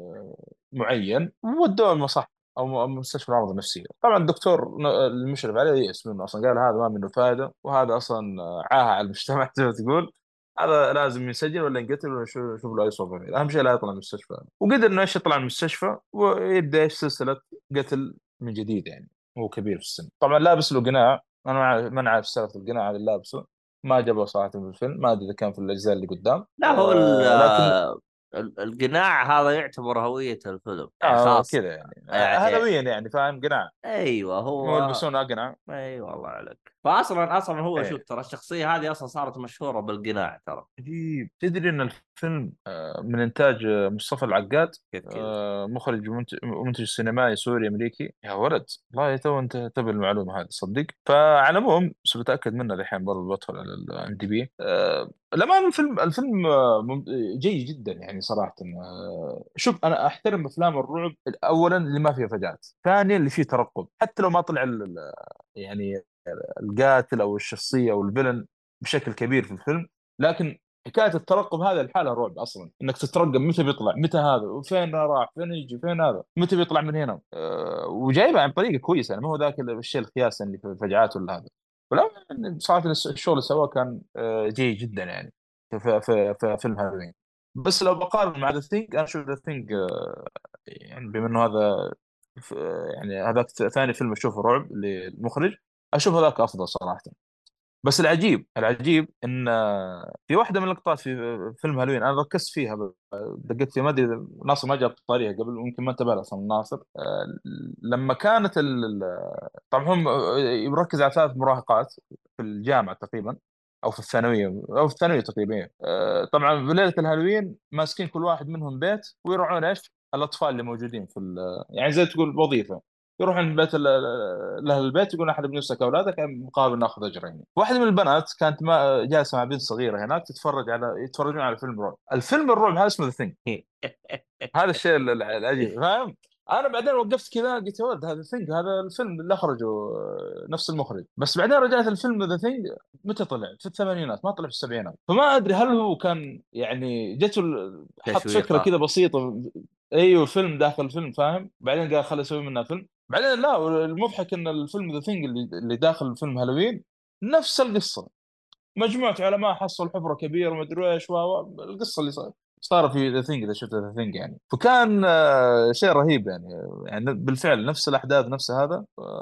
معين وودوه المصح او مستشفى الامراض النفسيه. طبعا الدكتور المشرف عليه يأس منه اصلا، قال هذا ما منه فائده وهذا اصلا عاهه على المجتمع زي ما تقول. هذا لازم ينسجن ولا ينقتل ولا شوف له اي صوبه فيه. اهم شيء لا يطلع من المستشفى. وقدر انه ايش يطلع من المستشفى ويبدا ايش سلسله قتل من جديد يعني. هو كبير في السن طبعا، لابس له قناع. انا ما عارف سالفه القناع اللي لابسه، ما جابه صراحه في الفيلم، ما ادري اذا كان في الاجزاء اللي قدام. لا هو لكن القناع هذا يعتبر هويه الفيلم يعني خاص. كذا يعني يعني هلوين يعني فاهم، قناع ايوه مو هو. يلبسون اقنع. اي والله عليك. فاصلا هو شوف ايه ترى الشخصيه هذه اصلا صارت مشهوره بالقناع ترى. عجيب. تدري ان الفيلم من انتاج مصطفى العقاد، كيف كذا؟ مخرج ومنتج سينمائي سوري امريكي يا ولد. والله تو انت تبي المعلومه هذه صدق. فعلى العموم بس بتاكد منها الحين برضه بدخل على الام دي بي. الأمان الفيلم جيد جدا يعني صراحة. شوف أنا أحترم أفلام الرعب أولا اللي ما فيها فجعات، ثانيا اللي فيه ترقب حتى لو ما طلع يعني القاتل او الشخصيه او الفيلن بشكل كبير في الفيلم، لكن حكايه الترقب هذا الحاله رعب اصلا، انك تترقب متى بيطلع، متى هذا، وفين راح، فين يجي، فين هذا، متى بيطلع من هنا. وجايبها عن طريقه كويسه يعني، ما هو ذاك الشيء الخياس اللي في الفجعات ولا هذا. ولا صراحه الشغل اللي سواه كان جيد جدا يعني في فيلم هالوين. بس لو بقارن مع ذا ثينج، انا اشوف ذا ثينج يعني بما انه هذا ف- يعني هذاك ثاني فيلم اشوفه رعب للمخرج، اشوف هذاك افضل صراحه. بس العجيب ان في واحده من اللقطات في فيلم هالوين انا ركزت فيها دققت فيها، ما ادري إذا ناصر ما جاب طاريها قبل، ممكن ما انتبه لها اصلا ناصر. لما كانت طبعا هم يركز على ثلاث مراهقات في الجامعه تقريبا او في الثانويه او في الثانويه تقريبا. طبعا في ليله الهالوين ماسكين كل واحد منهم بيت ويرعون ايش الاطفال اللي موجودين في يعني زي تقول وظيفه. يروحون بيت لاهل البيت يقول احد بنفسك اولادك مقابل ناخذ اجر يعني. واحده من البنات كانت ما جالسه مع بنت صغيره هناك يتفرجون على فيلم رعب. الفيلم الرعب هذا اسمه ذا ثينج. هذا الشيء العجيب فاهم. انا بعدين وقفت كذا قلت يا ولد هذا ثينج، هذا الفيلم اللي اخرجه نفس المخرج. بس بعدين رجعت الفيلم ذا ثينج متى طلع؟ في الثمانينات ما طلع في السبعينات. فما ادري هل هو كان يعني جته حط فكره تشويقه. كذا بسيطه. ايوه فيلم داخل الفيلم فاهم، بعدين قال خل اسوي منه فيلم. بعدين لا المضحك ان الفيلم ذا ثينج اللي داخل فيلم هالوين نفس القصه، مجموعة علماء حصلوا حفرة كبيرة وما ادري ايش القصة اللي صار في ذا ثينج اذا شفت ذا ثينج يعني. فكان شيء رهيب يعني. يعني بالفعل نفس الاحداث نفس هذا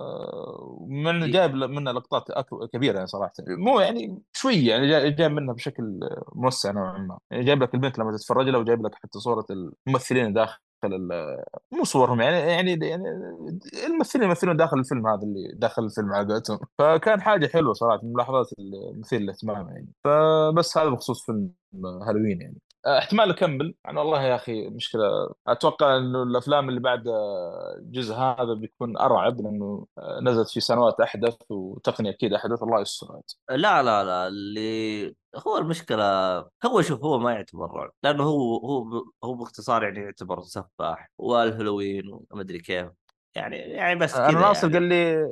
من جايب منها لقطات كبيرة يعني صراحة، مو يعني شوية يعني جايب منها بشكل موسع نوعا ما يعني. جايب لك البنت لما تتفرج لها وجايب لك حتى صورة الممثلين داخل مو صورهم يعني الممثلين يمثلون داخل الفيلم هذا اللي داخل الفيلم على قولتهم. فكان حاجه حلوه صراحه من الملاحظات المثيره للاهتمام يعني. فبس هذا بخصوص فيلم هالوين يعني. احتمال اكمل انا والله يا اخي مشكله. اتوقع انه الافلام اللي بعد الجزء هذا بيكون ارعب لانه نزلت في سنوات احدث وتقنيه اكيد احدث، الله يستر عاد. لا اللي هو المشكله، هو شوف هو ما يعتبر رعب لانه هو باختصار يعني يعتبر سفاح والهالوين وما ادري كيف. يعني بس انا كذا ناصر قال يعني. لي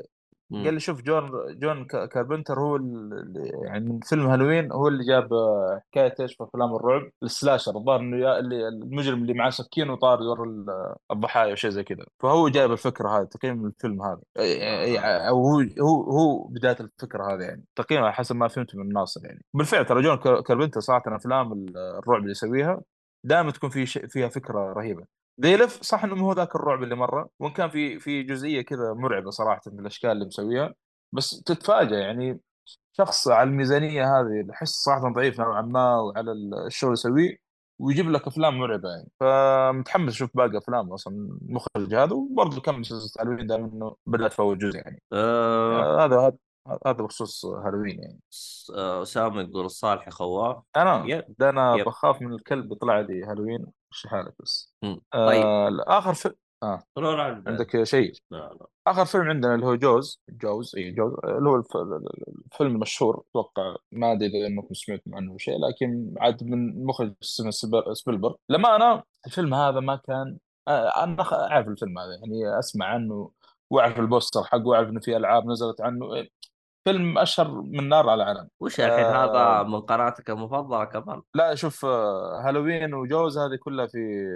قال لي شوف جون كاربنتر هو يعني من فيلم هالوين هو اللي جاب حكايه ايش في افلام الرعب السلاشر، الظاهر انه اللي المجرم اللي معاه سكين وطار يور الضحايا وشيء زي كذا، فهو جايب الفكره هذه تقييم الفيلم هذا او هو بدايه الفكره هذه يعني تقييمها حسب ما فهمت من ناصر يعني. بالفعل ترى جون كاربنتر صراحه افلام الرعب اللي يسويها دائما تكون في فيها فكره رهيبه. ذيلف صح انه مو هو ذاك الرعب اللي مره، وان كان في جزئيه كذا مرعبه صراحه من الاشكال اللي مسويها، بس تتفاجأ يعني شخص على الميزانيه هذه احس صراحه ضعيف نوعا ما وعلى الشغل اللي يسويه، ويجيب لك افلام مرعبه يعني. فمتحمس اشوف باقي افلام اصلا المخرج هذا، وبرضه كم مسلسل هالوين دام انه بدات في اول جزء يعني. أه... هذا بخصوص هالوين يعني. أسامة يقول الصالح خواف. يب. انا يب. بخاف من الكلب يطلع لي هالوين، ايش حالك بس. طيب. اخر في قولوا عن بعد. عندك شيء. لا لا. اخر فيلم عندنا اللي هو جوز اللي هو الفيلم المشهور، اتوقع ما ادري اذا انكم سمعتم عنه شيء، لكن عاد من مخرج اسمه سبيلبرغ. لما انا الفيلم هذا ما كان انا اعرف الفيلم هذا يعني اسمع عنه، واعرف البوستر حقه، واعرف انه في العاب نزلت عنه. فيلم اشهر من نار على علم. وش الحين هذا من قناتك المفضلة كمان؟ لا شوف هالوين وجوز هذه كلها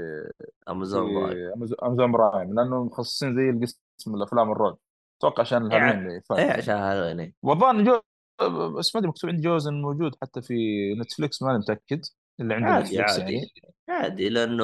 في أمازون برايم. امازون برايم، لانه مخصصين زي القسم الافلام الرعب، اتوقع عشان الهالوين إيه. اللي إيه فات يعني. عشان هذا. والظاهر جو بس ما ادري مكتوب عندي جوز انه موجود حتى في نتفليكس، ماني متاكد، اللي عنده عادي نتفليكس عادي. يعني. عادي لأنه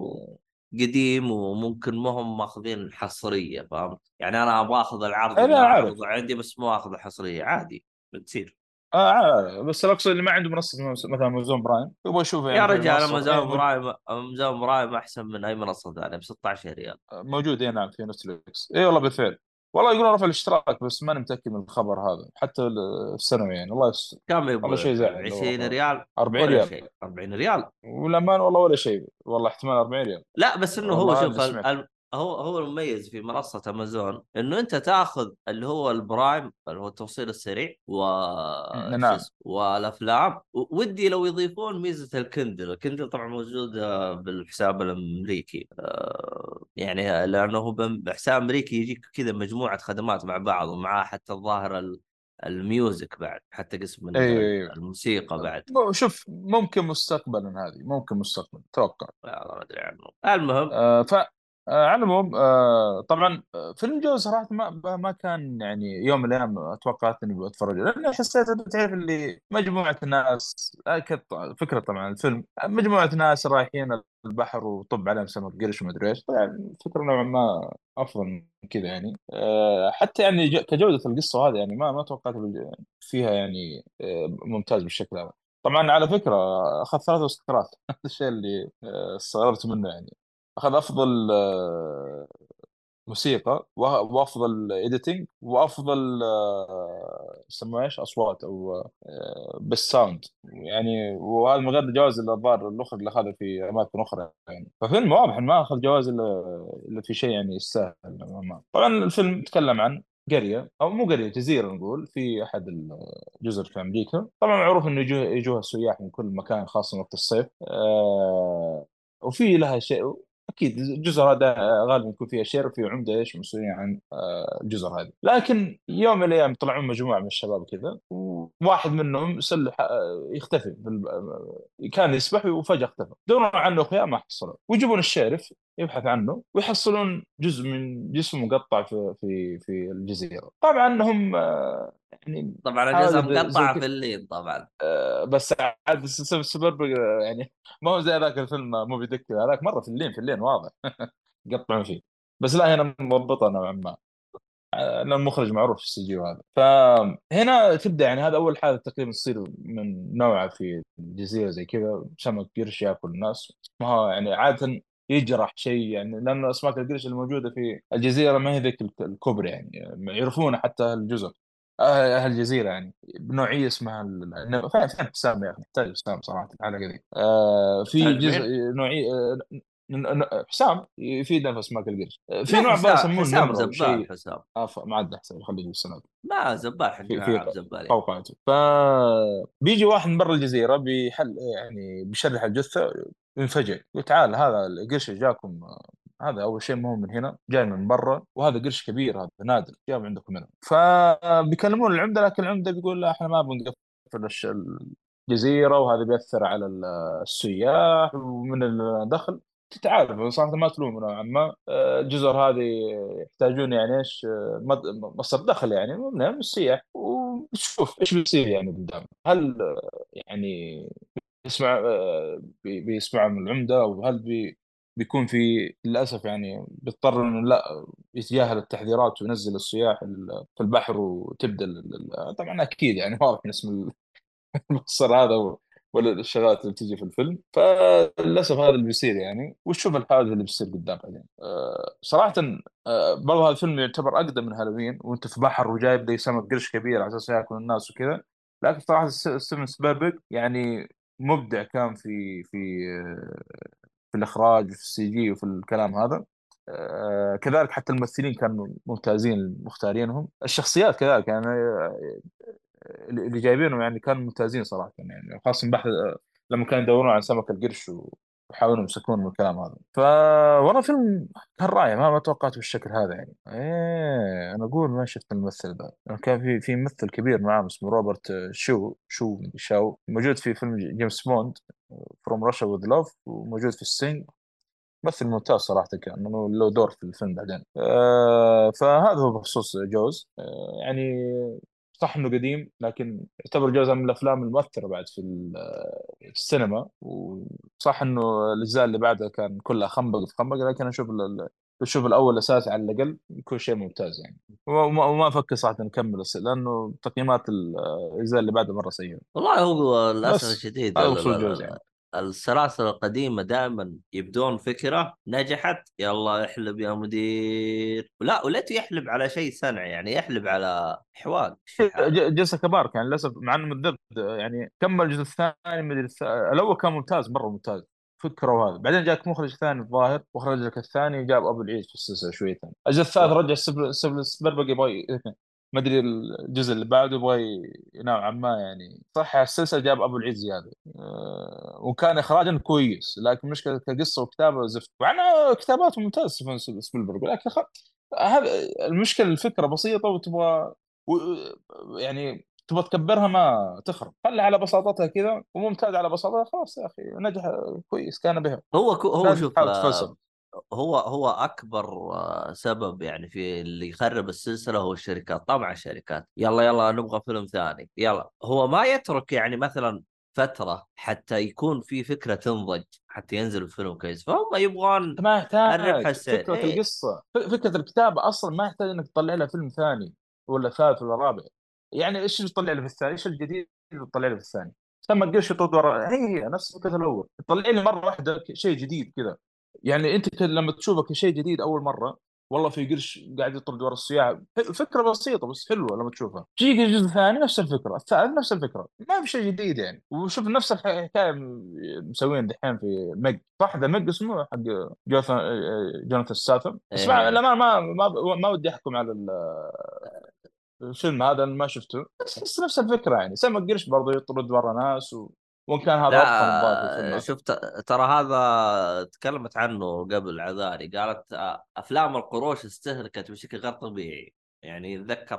قديم، وممكن ما هم ماخذين حصرية، فهمت يعني؟ أنا أبغى أخذ العرض اللي انا عارف. أعرضه عندي، بس مو أخذ حصرية، عادي بتصير. بس الاقصد اللي ما عنده منصه مثلا امازون برايم يبغى يشوفه يا يعني في رجال المنصه أمازون برايم، أمازون برايم أحسن من أي منصة ثانية ب 16 ريال. موجود هنا نعم في نتفليكس، اي والله بالفعل. والله يقولون رفع الاشتراك بس ماني متاكد من الخبر هذا، حتى السنوي يعني الله كم والله يبغوا شيء يرفعوا؟ زعل لو 20 رفع. ريال 40 ولا ريال شيء؟ 40 ريال. ولا مان والله ولا شيء، والله احتمال 40 ريال. لا بس انه هو والله هذا اللي شوف سمعته. هو المميز في منصة امازون انه انت تاخذ اللي هو البرايم اللي هو التوصيل السريع شو نعم. اسمه والافلام، ودي لو يضيفون ميزة الكندل طبعا موجودة بالحساب الامريكي، يعني لانه هو بحساب امريكي يجيك كذا مجموعة خدمات مع بعض، ومعاه حتى الظاهر الميوزك بعد، حتى قسم اي الموسيقى بعد. شوف ممكن مستقبلا، هذه ممكن مستقبلا اتوقع. والله ما ادري عنه. المهم. ف على العموم طبعا فيلم جو صراحه ما كان يعني يوم من الايام توقعت اني بتفرج، لاني حسيت انه تعرف اللي مجموعه ناس فكره طبعا الفيلم مجموعه ناس رايحين البحر وطب عليهم سمك قرش وما ادري ايش، طبعا فكره نوعا ما افضل من كذا يعني. حتى يعني كجوده القصه هذه يعني ما توقعت فيها يعني ممتاز بالشكل هذا. طبعا على فكره اخذ 3 اوسكارات هذا الشيء اللي استغربت منه يعني. اخذ افضل موسيقى وافضل ايديتنج وافضل يسموها ايش اصوات او بس ساوند يعني. وهذا من غير الجوائز اللي الظاهر المخرج اللي اخذها في اماكن اخرى يعني. ففيلم واضح إنه ما اخذ جوائز الا في شيء يعني يستاهل نوعاً ما. طبعا الفيلم يتكلم عن قريه او مو قريه، جزيره نقول في احد الجزر في امريكا. طبعا معروف انه يجوها السياح من كل مكان خاصه وقت الصيف. وفي لها شيء اكيد الجزر هذا غالبا يكون فيها شير وفي عمده ايش مسؤولين عن الجزر هذه. لكن يوم من الايام يطلعون مجموعه من الشباب كذا، وواحد منهم سلح يختفي كان يسبح وفجاه اختفى، دوروا عنه اخويا ما حصلوا، ويجيبون الشارف يبحث عنه ويحصلون جزء من جسمه مقطع في الجزيره. طبعا هم يعني طبعا الجزء حاجه زي مقطعة في كذا. اللين طبعا. بس عاد سبيلبرغ يعني ما هو زي ذاك الفيلم موبي ديك، هذاك مره في اللين واضح يقطعون فيه. بس لا هنا مضبطه نوعا ما لأن المخرج معروف في السي جي وهذا. فهنا تبدا يعني هذا اول حاله تقريبا تصير من نوعها في الجزيره زي كذا، سمك قرش ياكل الناس. ما هو يعني عاده يجرح شيء يعني، لان اسماك القرش الموجوده في الجزيره ما هي ذيك الكبرى يعني، يعرفون حتى أهل الجزر اهل الجزيره يعني بنوعيه اسمها فين حسام يا اخي، نحتاج حسام صراحه في الحلقه دي. في تحتاج جزء مين؟ نوعيه حسام يفيدنا في اسماك القرش. في لا، نوع بقى حسام يسمونه حسام النمر او زبال شيء. حسام. ما عاد احسن خليه السنه ما زبال حقين في العاب زبالين. قوقعته. بيجي واحد من برا الجزيره بيحل يعني بيشرح الجثه، ينفجئ، يقول تعال هذا القرش جاكم هذا اول شيء مهم من هنا، جاي من برا، وهذا قرش كبير، هذا نادر جاب عندكم هنا. فبيكلمون العمده، لكن العمده بيقول لا احنا ما بنقفل الجزيره، وهذا بيأثر على السياح ومن الدخل. تعرف صراحه ما تلوم نوعا ما، الجزر هذه يحتاجون يعني ايش، مصدر دخل يعني من السياح. وشوف ايش بيصير يعني قدام، هل يعني يسمع بيسمع من العمدة، أو هل بيكون في، للأسف يعني بيضطر إنه لا يتجاهل التحذيرات وينزل السياح في البحر، وتبدأ طبعا أكيد يعني واضح من اسم المختصر هذا ولا الشغلات اللي بتيجي في الفيلم. فللأسف هذا اللي بيصير يعني، وتشوف الحوادث اللي بتصير قدام بعدين. صراحة برضه هذا الفيلم يعتبر أقدم من هالوين، وأنت في بحر وجايب لي سمك قرش كبير على أساس ياكل الناس وكذا. لكن صراحة ستيفن سبيلبرغ يعني مبدع كان في في الإخراج وفي السي جي وفي الكلام هذا. كذلك حتى الممثلين كانوا ممتازين مختارينهم، الشخصيات كذلك يعني، اللي جايبينهم يعني كانوا ممتازين صراحة يعني، خاصة بحث لما كانوا يدورون على سمك القرش ويحاولون يمسكون من الكلام هذا. والله فيلم كان رائع، ما توقعته بالشكل هذا يعني. ايه انا اقول ما شفت الممثل ذا، كان في ممثل كبير معاه اسمه روبرت شاو موجود في فيلم جيمس بوند فروم راشا وذ لاف، وموجود في السينج. ممثل ممتاز صراحة، كان انه له دور في الفيلم بعدين. فهذا هو بخصوص جوز. يعني صح انه قديم، لكن يعتبر جزء من الافلام المؤثره بعد في السينما. وصح انه الاجزاء اللي بعدها كان كلها خنبق في خنبق، لكن اشوف اشوف الاول اساسي على الاقل يكون شيء ممتاز يعني. وما افكر صراحه نكمل لانه تقييمات الاجزاء اللي بعدها مره سيئه. والله هو للاسف بس الشديد هذا بخصوص جوز يعني. السلاسل القديمة دائما يبدون فكرة نجحت، يلا احلب يا مدير، لا وليت يحلب على شيء صنع، يعني يحلب على حوار الشحات. جيسيكا بارك يعني للاسف، مع انه مذبذب يعني، كمل الجزء الثاني مدري الاول كان ممتاز مره ممتاز فكره، وهذا بعدين جاك مخرج ثاني الظاهر، واخرج لك الثاني، جاب ابو العيد في السلسله شويه ثاني. الجزء الثالث رجع سبلبق يبغى ما ادري الجزء اللي بعده يبغى نوعا ما يعني صح السلسله، جاب ابو العيد زياده. وكان اخراجا كويس، لكن مشكله كقصه وكتابه زفت، مع انه كتاباته ممتازه ستيفن سبيلبرغ، لكن هذا المشكله، الفكره بسيطه وتبغى و... يعني تبغى تكبرها ما تخرب، خلها على بساطتها كذا وممتاز على بساطتها، خلاص يا اخي نجح كويس كان بها. هو لازم شوف، تحاول تفلسف. هو اكبر سبب يعني في اللي يخرب السلسله هو الشركات، طبعا الشركات يلا يلا نبغى فيلم ثاني يلا، هو ما يترك يعني مثلا فتره حتى يكون في فكره تنضج حتى ينزل الفيلم كويس، فهم يبغون ما الربح يحتاج السريع. فكره ايه القصه، فكره الكتابه اصلا ما يحتاج انك تطلع لها فيلم ثاني ولا ثالث ولا رابع. يعني ايش اللي تطلع لي في الثاني؟ ايش الجديد اللي تطلع لي في الثاني؟ ثم قرش يطود ورا، هي نفس فكره الاول، تطلع لي مره واحده شيء جديد كذا. يعني انت لما تشوفك شيء جديد اول مره، والله في قرش قاعد يطرد ورا السياح، فكره بسيطه بس حلوه، لما تشوفها تجيك الجزء الثاني نفس الفكره، الثالث نفس الفكره، ما في شيء جديد يعني. وشوف نفس الحكايه مسوين دحين في مج، صح ذا مج اسمه حق جوناثان ستاثام. بس ايه ما ودي احكم على الفيلم هذا، أنا ما شفته، بس احس نفس الفكره يعني، سمك قرش برضه يطرد ورا ناس وان كان هذا ابطا الظاهر في الفيلم لا هذا. شفت، ترى هذا تكلمت عنه قبل عذاري، قالت افلام القروش استهلكت بشكل غير طبيعي. يعني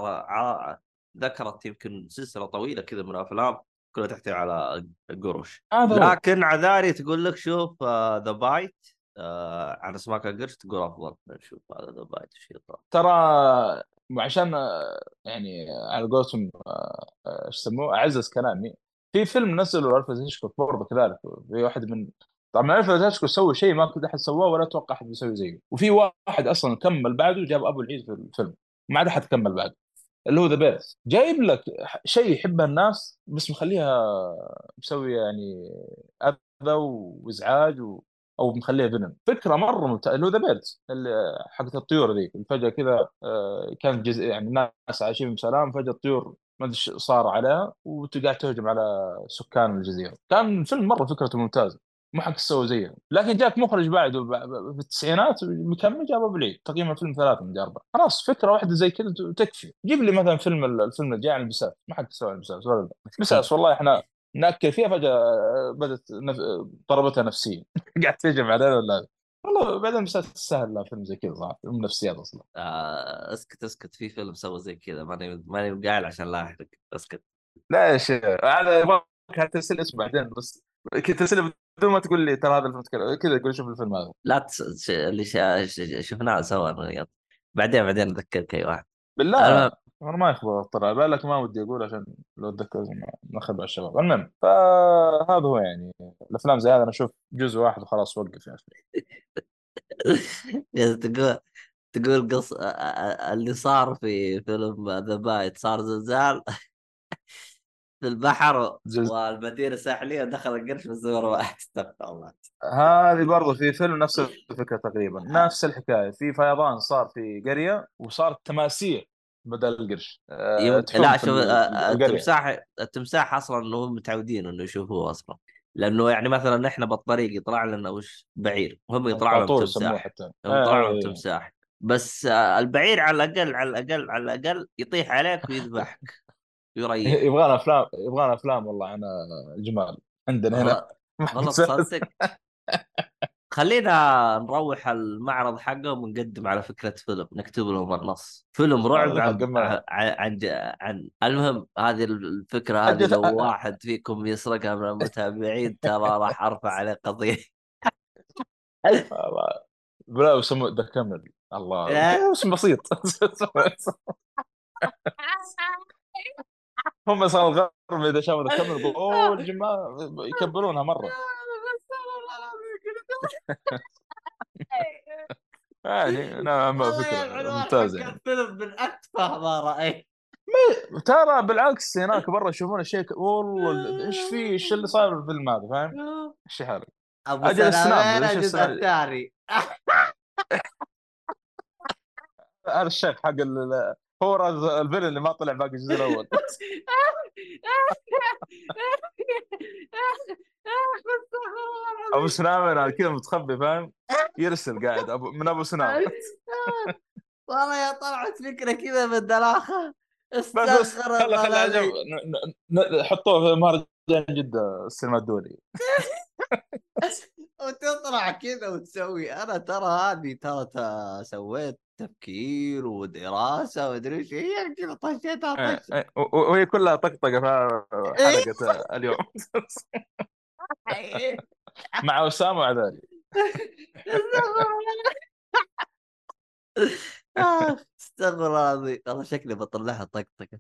ذكرت يمكن سلسله طويله كذا من الافلام كلها تحتوي على قروش. هذا هو. لكن عذاري تقول لك شوف ذا بايت عن اسماك القرش، تقول افضل. نشوف هذا ذا بايت ايش يطلع. ترى عشان يعني على قولتهم ايش يسموه اعزز كلامي، في فيلم نزله الفريد هيتشكوك برضه كذلك، في واحد من، طبعا الفريد هيتشكوك سوى شيء ما كنت احد سواه ولا اتوقع احد بيسوي زيه، وفي واحد اصلا كمل بعده جاب ابو العيد في الفيلم، ما عاد احد كمل بعده، اللي هو ذا بيرث، جايب لك شيء يحبه الناس بس مخليها مسوي يعني اذى وازعاج او مخليها فيلم، فكره مره ممتازه، اللي هو ذا بيرث اللي حقت الطيور ذي اللي فجاه كذا كانت جزء يعني الناس عايشين بسلام، فجاه الطيور ما ادري إيش صار عليها وقاعد تهجم على سكان الجزيره. كان فيلم مره فكرته ممتازه، ما حد سوى زيه، لكن جاك مخرج بعده في التسعينات مكمل، جاب ابو العيد تقييم الفيلم 3 من 4. خلاص فكره واحده زي كذا تكفي. جيب لي مثلا الفيلم اللي جاي عن البساس، ما حد سوى البساس ولا البساس، والله احنا ناكل فيها فجاه بدت ضربتها نفسيا قاعد تهجم علينا ولا والله بعدين مش تستاهل لا فيلم زي كذا صراحه، من نفسيات اصلا. اسكت اسكت، في فيلم سوى زي كذا، ماني قايل عشان لا احرق. اسكت. لا يا شيخ انا يبغاك ترسل اسمه بعدين بس، كذا ترسله بدون ما تقول لي ترى هذا الفيلم كذا تقول شوف الفيلم هذا. لا اللي شفناه سوا أنا وياك. بعدين اذكرك اي واحد. المهم. بالله انا ما يخبر طلع بالك، ما ودي اقول عشان لو اتذكر نخبر على الشباب. المهم فهذا هو يعني، الافلام زي هذا انا اشوف جزء واحد وخلاص وقف يا اخي. تقول اللي صار في فيلم ذا بايت، صار زلزال في البحر جزء. والمدينة الساحلية دخل القرش في الزمر واحد. استغفر الله. هذه برضه في فيلم نفس الفكره تقريبا، نفس الحكايه، في فيضان صار في قريه وصارت تماسيح بدل القرش تحوم لا في شوف، القريه. التمساح اصلا انه هم متعودين انه يشوفوه اصلا. لانه يعني مثلا احنا بالطريق يطلع لنا وش بعير، هم يطلع لهم امبراطور يسموه تمساح. حتى هم يطلع لهم تمساح. بس البعير على الاقل يطيح عليك ويذبحك ويريحك. يبغانا افلام والله عن الجمال عندنا هنا. والله. والله تصدق. خلينا نروح المعرض حقهم ونقدم على فكرة فيلم، نكتب لهم النص فيلم رعب الحق ما عن المهم هذه الفكرة هذه، حقت لو واحد فيكم يسرقها من المتابعين ترى راح ارفع عليه قضية. الله. بلا يسموه ذا كامل، الله اسم بسيط. هم صاروا الغرب اذا شافوا ذا كامل يقول اوه الجماعه يكبرونها مره. يعني نعم والله يا فكره العنوان ممتازه حق يعني. الفيلم من اتفه ما رأيت. ترى بالعكس هناك برا يشوفون الشيء والله ايش في، ايش اللي صاير في الفيلم هذا فاهم؟ ايش حالك؟ ابو اجل السناب سلامين ايش الجزء السناب. الثاني. هذا الشيخ حق هو الفيلم اللي ما طلع باقي الجزء الاول. ابو سناب انا كذا متخبي فاهم، يرسل قاعد من ابو سناب. والله يا طلعت فكرة كذا من الدلاخة. بس استغفر خله الله خله عجب، العظيم. حطوه في مهرجان جده السينما الدولي. وتطلع كذا وتسوي، انا ترى هذه ترى سويت تفكير ودراسة ومدري ايش هي كذا طشيتها طش. وهي كلها طقطقه في إيه؟ حلقه اليوم. إيه؟ مع اسامه وعذاري. استغفر الله. استغفر الله العظيم، والله شكلي بطلعها طقطقة.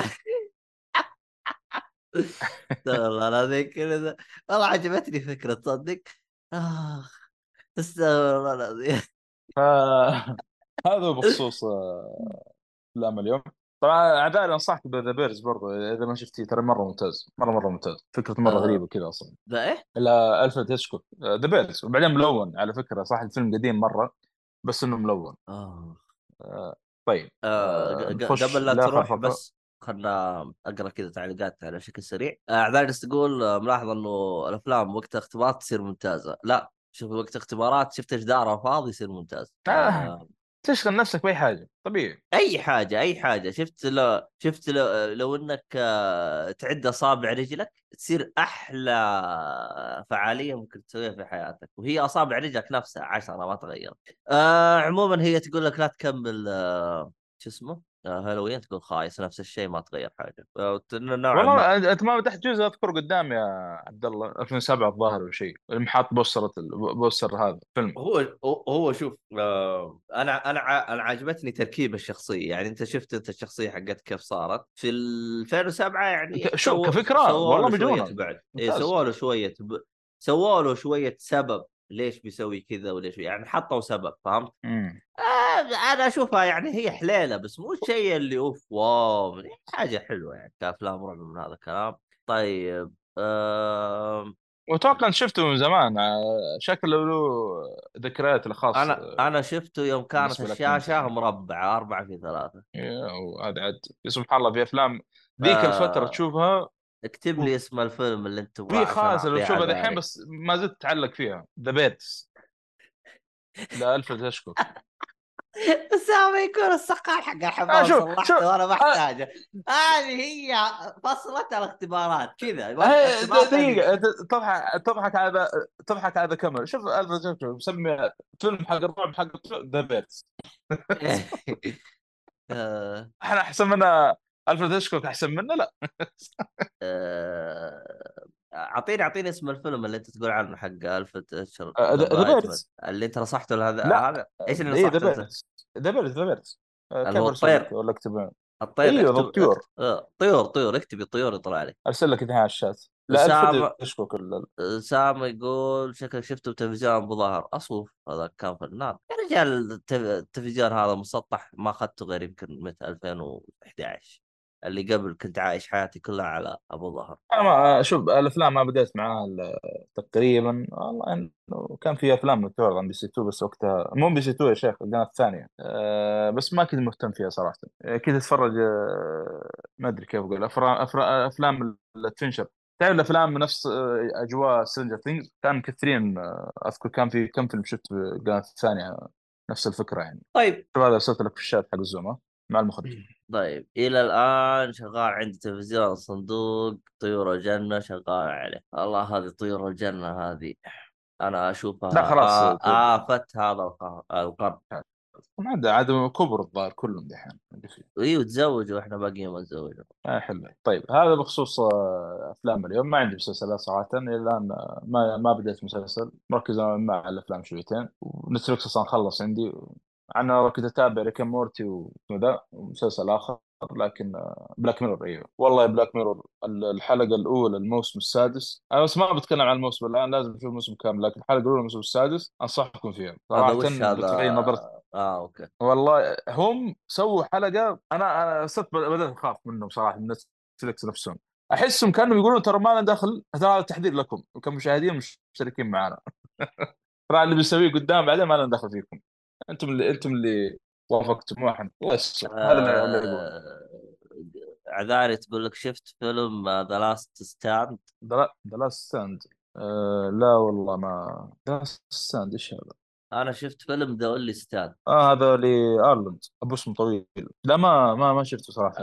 استغفر الله العظيم كذا. والله عجبتني فكرة تصدق. آخ. استغفر الله العظيم. فهذا هو بخصوص افلام اليوم. طبعا عذاري انصحك بذا بيرز برضو اذا ما شفتيه، ترى مره ممتاز، مره ممتاز، فكرته مره آه، غريبه كذا اصلا. ذا ايه؟ لا الفريد هيتشكوك ذا بيرز، وبعدين ملون على فكره، صح الفيلم قديم مره بس انه ملون. آه. آه، طيب نخش قبل لا لاخر تروح فقره. بس خلنا اقرا كذا تعليقات على شكل سريع. اعذار تقول ملاحظ انه الافلام وقت اختبارات تصير ممتازه. لا شوف، وقت اختبارات شفت ايش داره فاضي يصير ممتاز. آه تشغل نفسك باي حاجه طبيعي. اي حاجه اي حاجه. شفت لو انك تعد اصابع رجلك تصير احلى فعاليه ممكن تسويها في حياتك، وهي اصابع رجلك نفسها 10 ما تغير. عموما هي تقول لك لا تكمل شو اسمه هالوين، تقول خايس نفس الشيء ما تغير حاجه نوعا ما. والله انت ما فتحت جزء اذكر قدام يا عبد الله 2007 الظاهر او شيء، المحط بوستر بوستر هذا فيلم. هو شوف، انا عجبتني تركيب الشخصيه. يعني انت شفت الشخصيه حقتك كيف صارت في 2007، يعني شو كفكره سووا والله له شويه بجونه بعد، ايه ممتاز. سووا له شويه سبب ليش بيسوي كذا وليش يعني حطوا سبب، فهمت؟ امم انا اشوفها يعني هي حليله، بس مو الشيء اللي اوف واو، حاجه حلوه يعني كافلام رعب من هذا الكلام. طيب. واتوقع انت شفته من زمان شكله له ذكريات الخاص انا شفته يوم كانت بالنسبه لك انت الشاشه يعني. مربعه 4 في 3. وهذا عاد سبحان الله في افلام ذيك الفتره آه... تشوفها. اكتب لي اسم الفيلم اللي انت تبغاه وهي عشان خايسه لو اعطيه تشوفها دحين، عذاري. بس ما زلت تعلق فيها، ذا بيتس، لا الفريد هيتشكوك. اسامه يكون السقال حق الحمام شوف صلحته وانا آه محتاجه. هذه هي فصلة الاختبارات كذا وقت هي اختبارات هذه. دقيقة، تضحك هذا كمل. شوف ألفا، شوف مسمي فيلم حق الرعب حق ذا بيرز. آه، احنا احسن منا؟ الفريد هيتشكوك احسن منا؟ لا. اعطيني اسم الفيلم اللي انت تقول عنه حق الفت اشهر ذا نايتمر بيرز. اللي انت نصحته لهذا لا، هذا ايش اللي ايه ذا نصحته انت؟ بيرز. ذا بيرز اللي كيف هو ارسل لك الطير. ولا اكتب؟ الطير ايوه ذا اكتب الطيور. طيور اكتبي طيور يطلع لي. ارسل لك اثنين على الشات. لا الفريد اسامه هيتشكوك سام يقول شكلك شفته بتلفزيون ابو ظهر اصوف هذا كان فنان يا رجال. التلفزيون هذا مسطح ما اخذته غير يمكن متى 2011. اللي قبل كنت عايش حياتي كلها على ابو ظهر. انا ما اشوف الافلام، ما بديت معاه تقريبا والله انه كان في افلام تعرض عن بي سي 2 بس وقتها، مو بي سي 2 يا شيخ، القناه الثانيه. بس ما كنت مهتم فيها صراحه. كنت اتفرج ما ادري كيف اقول، افلام الادفنشر. تعرف الافلام نفس اجواء سترينجر ثينجز، كان كثيرين. اذكر كان في كم فيلم شفت في القناه الثانيه نفس الفكره يعني. طيب. شوف هذا ارسلت لك في الشات حق الزوم مع المخرج. طيب الى الان شغال عندي تلفزيون صندوق طيور الجنه شغال عليه. الله هذه طيور الجنه هذه انا لا اشوفها خلاص آفة هذا القرن. ما عاد كبر الظاهر كلهم دحين. ايوه تزوجوا واحنا باقيين ما تزوجوا. حلو. طيب هذا بخصوص افلام اليوم. ما عندي مسلسلات صراحه الى الان. ما بديت مسلسل، مركز مع الافلام شويتين، ونتفلكس اصلا خلص عندي. انا كنت اتابع ريكن مورتي وذا ومسلسل اخر، لكن بلاك ميرور. ايوه والله بلاك ميرور الحلقه الاولى الموسم السادس. انا بس ما بتكلم عن الموسم الان، لازم اشوف الموسم كامل، لكن الحلقه الاولى الموسم السادس انصحكم فيها هذا صراحه. وش هذا؟ بتغير نظرة. اوكي. والله هم سووا حلقه، انا صرت بدات اخاف منهم صراحه، من نتفلكس نفسهم. احسهم كانوا يقولون ترى ما لنا دخل، ترى هذا تحذير لكم كمشاهدين مشتركين معنا. ترى اللي بيسويه قدام بعدين ما لنا دخل فيكم. انتم اللي وافقتم، مو احنا. الله يستر، هذا اللي يقولون. آه... عذاري تقول لك شفت فيلم ذا لاست ستاند. ذا لاست ستاند. لا والله ما ذا لاست ستاند ايش هذا؟ انا شفت فيلم ذا اونلي ستاند هذا لارلند ابو اسمه طويل. لا ما شفته صراحه.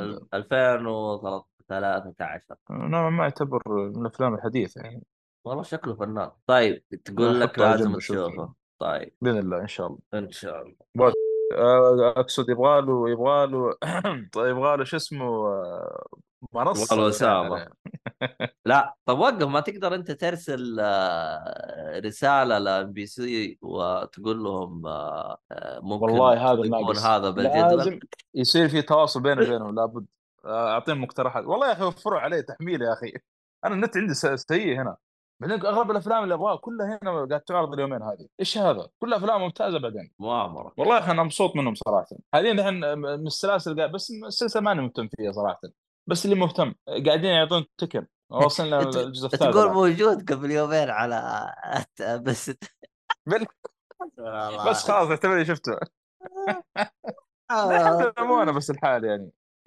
2013. نوعا ما يعتبر من الافلام الحديثه يعني. والله شكله فنان. طيب تقول لك احطه على لازم جنب اشوف. تشوفه. طيب باذن الله ان شاء الله. ان شاء الله. يبغى- اقصد يبغى له طيب يبغى له شو اسمه منصه والله يشتغل اسامه. عليها. لا طب وقف ما تقدر انت ترسل رساله لام بي سي وتقول لهم ممكن والله هذا تضيفون الناقص، هذا بالجدول. لازم يصير في تواصل بيني وبينهم لابد. اعطيهم مقترحات والله يا اخي، وفروا عليه تحميل يا اخي. انا النت عندي سيء هنا. بعدين اغلب الافلام اللي ابغاها كلها هنا قاعد تعرض اليومين هذه. ايش هذا؟ كلها افلام ممتازه بعدين. مؤامره. والله يا اخي انا مبسوط منهم صراحه. حاليا الحين من السلاسل بس السلسله ماني مهتم فيها صراحه. بس اللي مهتم قاعدين يعطون تكن، وصلنا للجزء الثالث تقول الان. موجود قبل يومين على بس. بل- بس والله. خلاص اعتبرني شفته. لا حتى مو انا بس الحال يعني.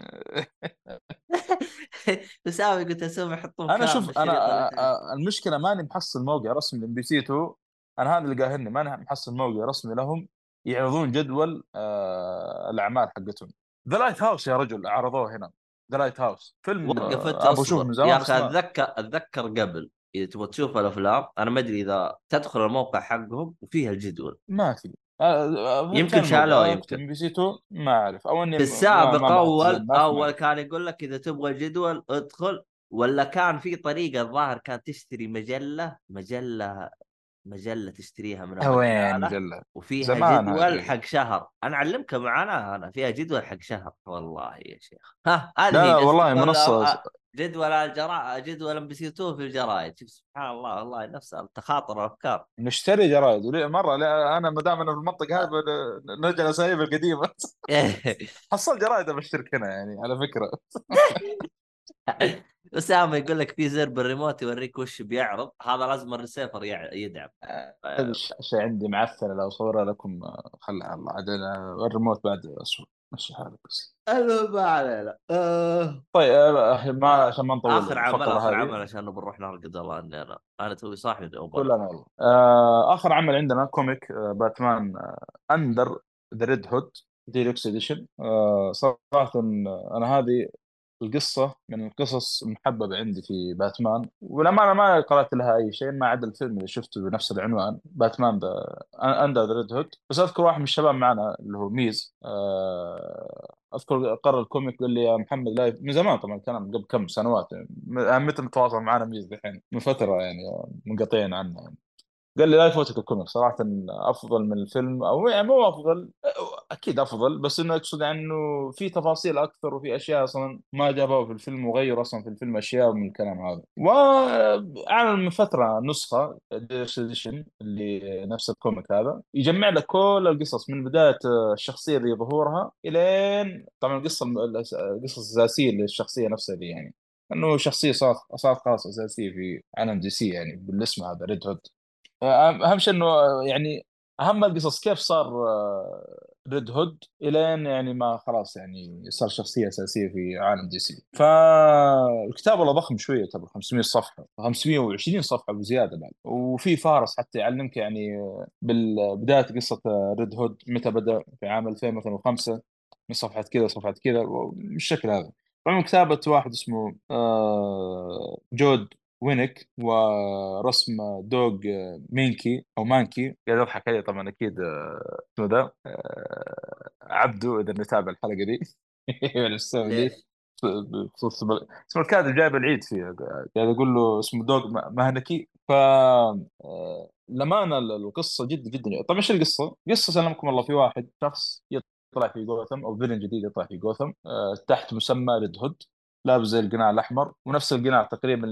اسامه قلت اسامه يحطون انا كام شوف، انا بالشريط اللي تبي. المشكله ماني محصل موقع رسمي لام بي سي 2. انا هذا اللي قاهرني، ماني محصل موقع رسمي لهم يعرضون جدول الاعمال حقتهم. ذا لايت هاوس يا رجل عرضوه هنا. ذا لايت هاوس فيلم وقف انت ابو اشوف من اصبر يا زمان اخي. بس ما. اتذكر قبل اذا تبغى تشوف الافلام انا ما ادري اذا تدخل الموقع حقهم وفيها الجدول. ما في. يمكن فين الموقع؟ شالوه اكتب يمكن. ام بي سي 2 ما اعرف، او اني في ما السابق بحثت زين، لكن ما اول في. كان يقول لك اذا تبغى جدول ادخل. ولا كان في طريقه الظاهر كان تشتري مجله تشتريها من وين البقاله مجله؟ وفيها زمان جدول هذه. حق شهر. انا اعلمك معناها انا فيها جدول حق شهر والله يا شيخ. ها هذه لا هي لا بس والله جدول منصه. جدول ام بي سي 2 في الجرايد. شوف سبحان الله والله نفس تخاطر الافكار. نشتري جرايد مره. لا انا ما دام انا في المنطقه هذه نرجع لاساليب القديمه. حصل جرايد بشترك هنا يعني على فكره. اسامه يقول لك في زر بالريموت يوريك وش بيعرض هذا لازم الريسيفر يدعم. هذه الشاشه عندي معفنه، لو صورها لكم خلها الله عاد. الريموت بعد اسوء. ماشي حالك بس. ما علينا. طيب ما عشان ما نطول الفقره اخر هذه. عمل عشان بنروح نرقد. الله اني انا توي صاحي دوبنا. كلنا والله. اخر عمل عندنا كوميك باتمان اندر ذا ريد هود ديلوكس اديشن. صراحه انا هذه القصة من القصص المحببة عندي في باتمان، ولما أنا ما قرأت لها أي شيء ما عدا الفيلم اللي شفته بنفس العنوان، باتمان ذا أندر ذا ريد هود. بس أذكر واحد من الشباب معنا اللي هو ميز، أذكر قرأ الكوميك قال لي يا محمد لا، من زمان طبعا كان قبل كم سنوات يعني، متى متواصل معنا ميز دحين من فترة يعني، منقطعين عنه يعني. قال لي لا يفوتك الكوميك صراحة، أفضل من الفيلم، أو يعني مو أفضل، أكيد أفضل، بس إنه أقصد يعني إنه في تفاصيل أكثر وفي أشياء أصلا ما جابوها في الفيلم، وغير أصلا في الفيلم أشياء من الكلام هذا. وأعلن من فترة نسخة اديشن اللي نفس الكوميك هذا، يجمع لك كل القصص من بداية الشخصية اللي ظهورها إلين طبعا القصص الأساسية للشخصية نفسها دي يعني، انه شخصيه صارت خلاص اساسيه في عالم دي سي يعني بالاسم هذا ريد هود. اهم شيء انه يعني اهم القصص كيف صار ريد هود الين يعني ما خلاص يعني صار شخصيه اساسيه في عالم دي سي. فالكتاب والله ضخم شويه، تبع 500 صفحه، 520 صفحه وزياده بعد، وفي فارس حتى يعلمك يعني بالبدايه قصه ريد هود متى بدا في عام 2005، من صفحه كذا صفحه كذا بالشكل هذا. طبعا كتابة واحد اسمه جود وينك، ورسم دوغ مينكي او مانكي، قاعد اضحك عليه طبعا اكيد، اسمه ذا عبده اذا نتابع الحلقه دي ولا السنه دي، ليش؟ بخصوص اسمه الكاتب جايب العيد فيه، قاعد اقول له اسمه دوغ مهنكي. ف لمانة القصة جدا جدا، طبعا ايش القصة؟ قصة سلمكم الله، في واحد شخص يطلع في جوثم، او فيلن جديد يطلع في جوثم تحت مسمى ريد هود، لابس زي القناع الاحمر، ونفس القناع تقريبا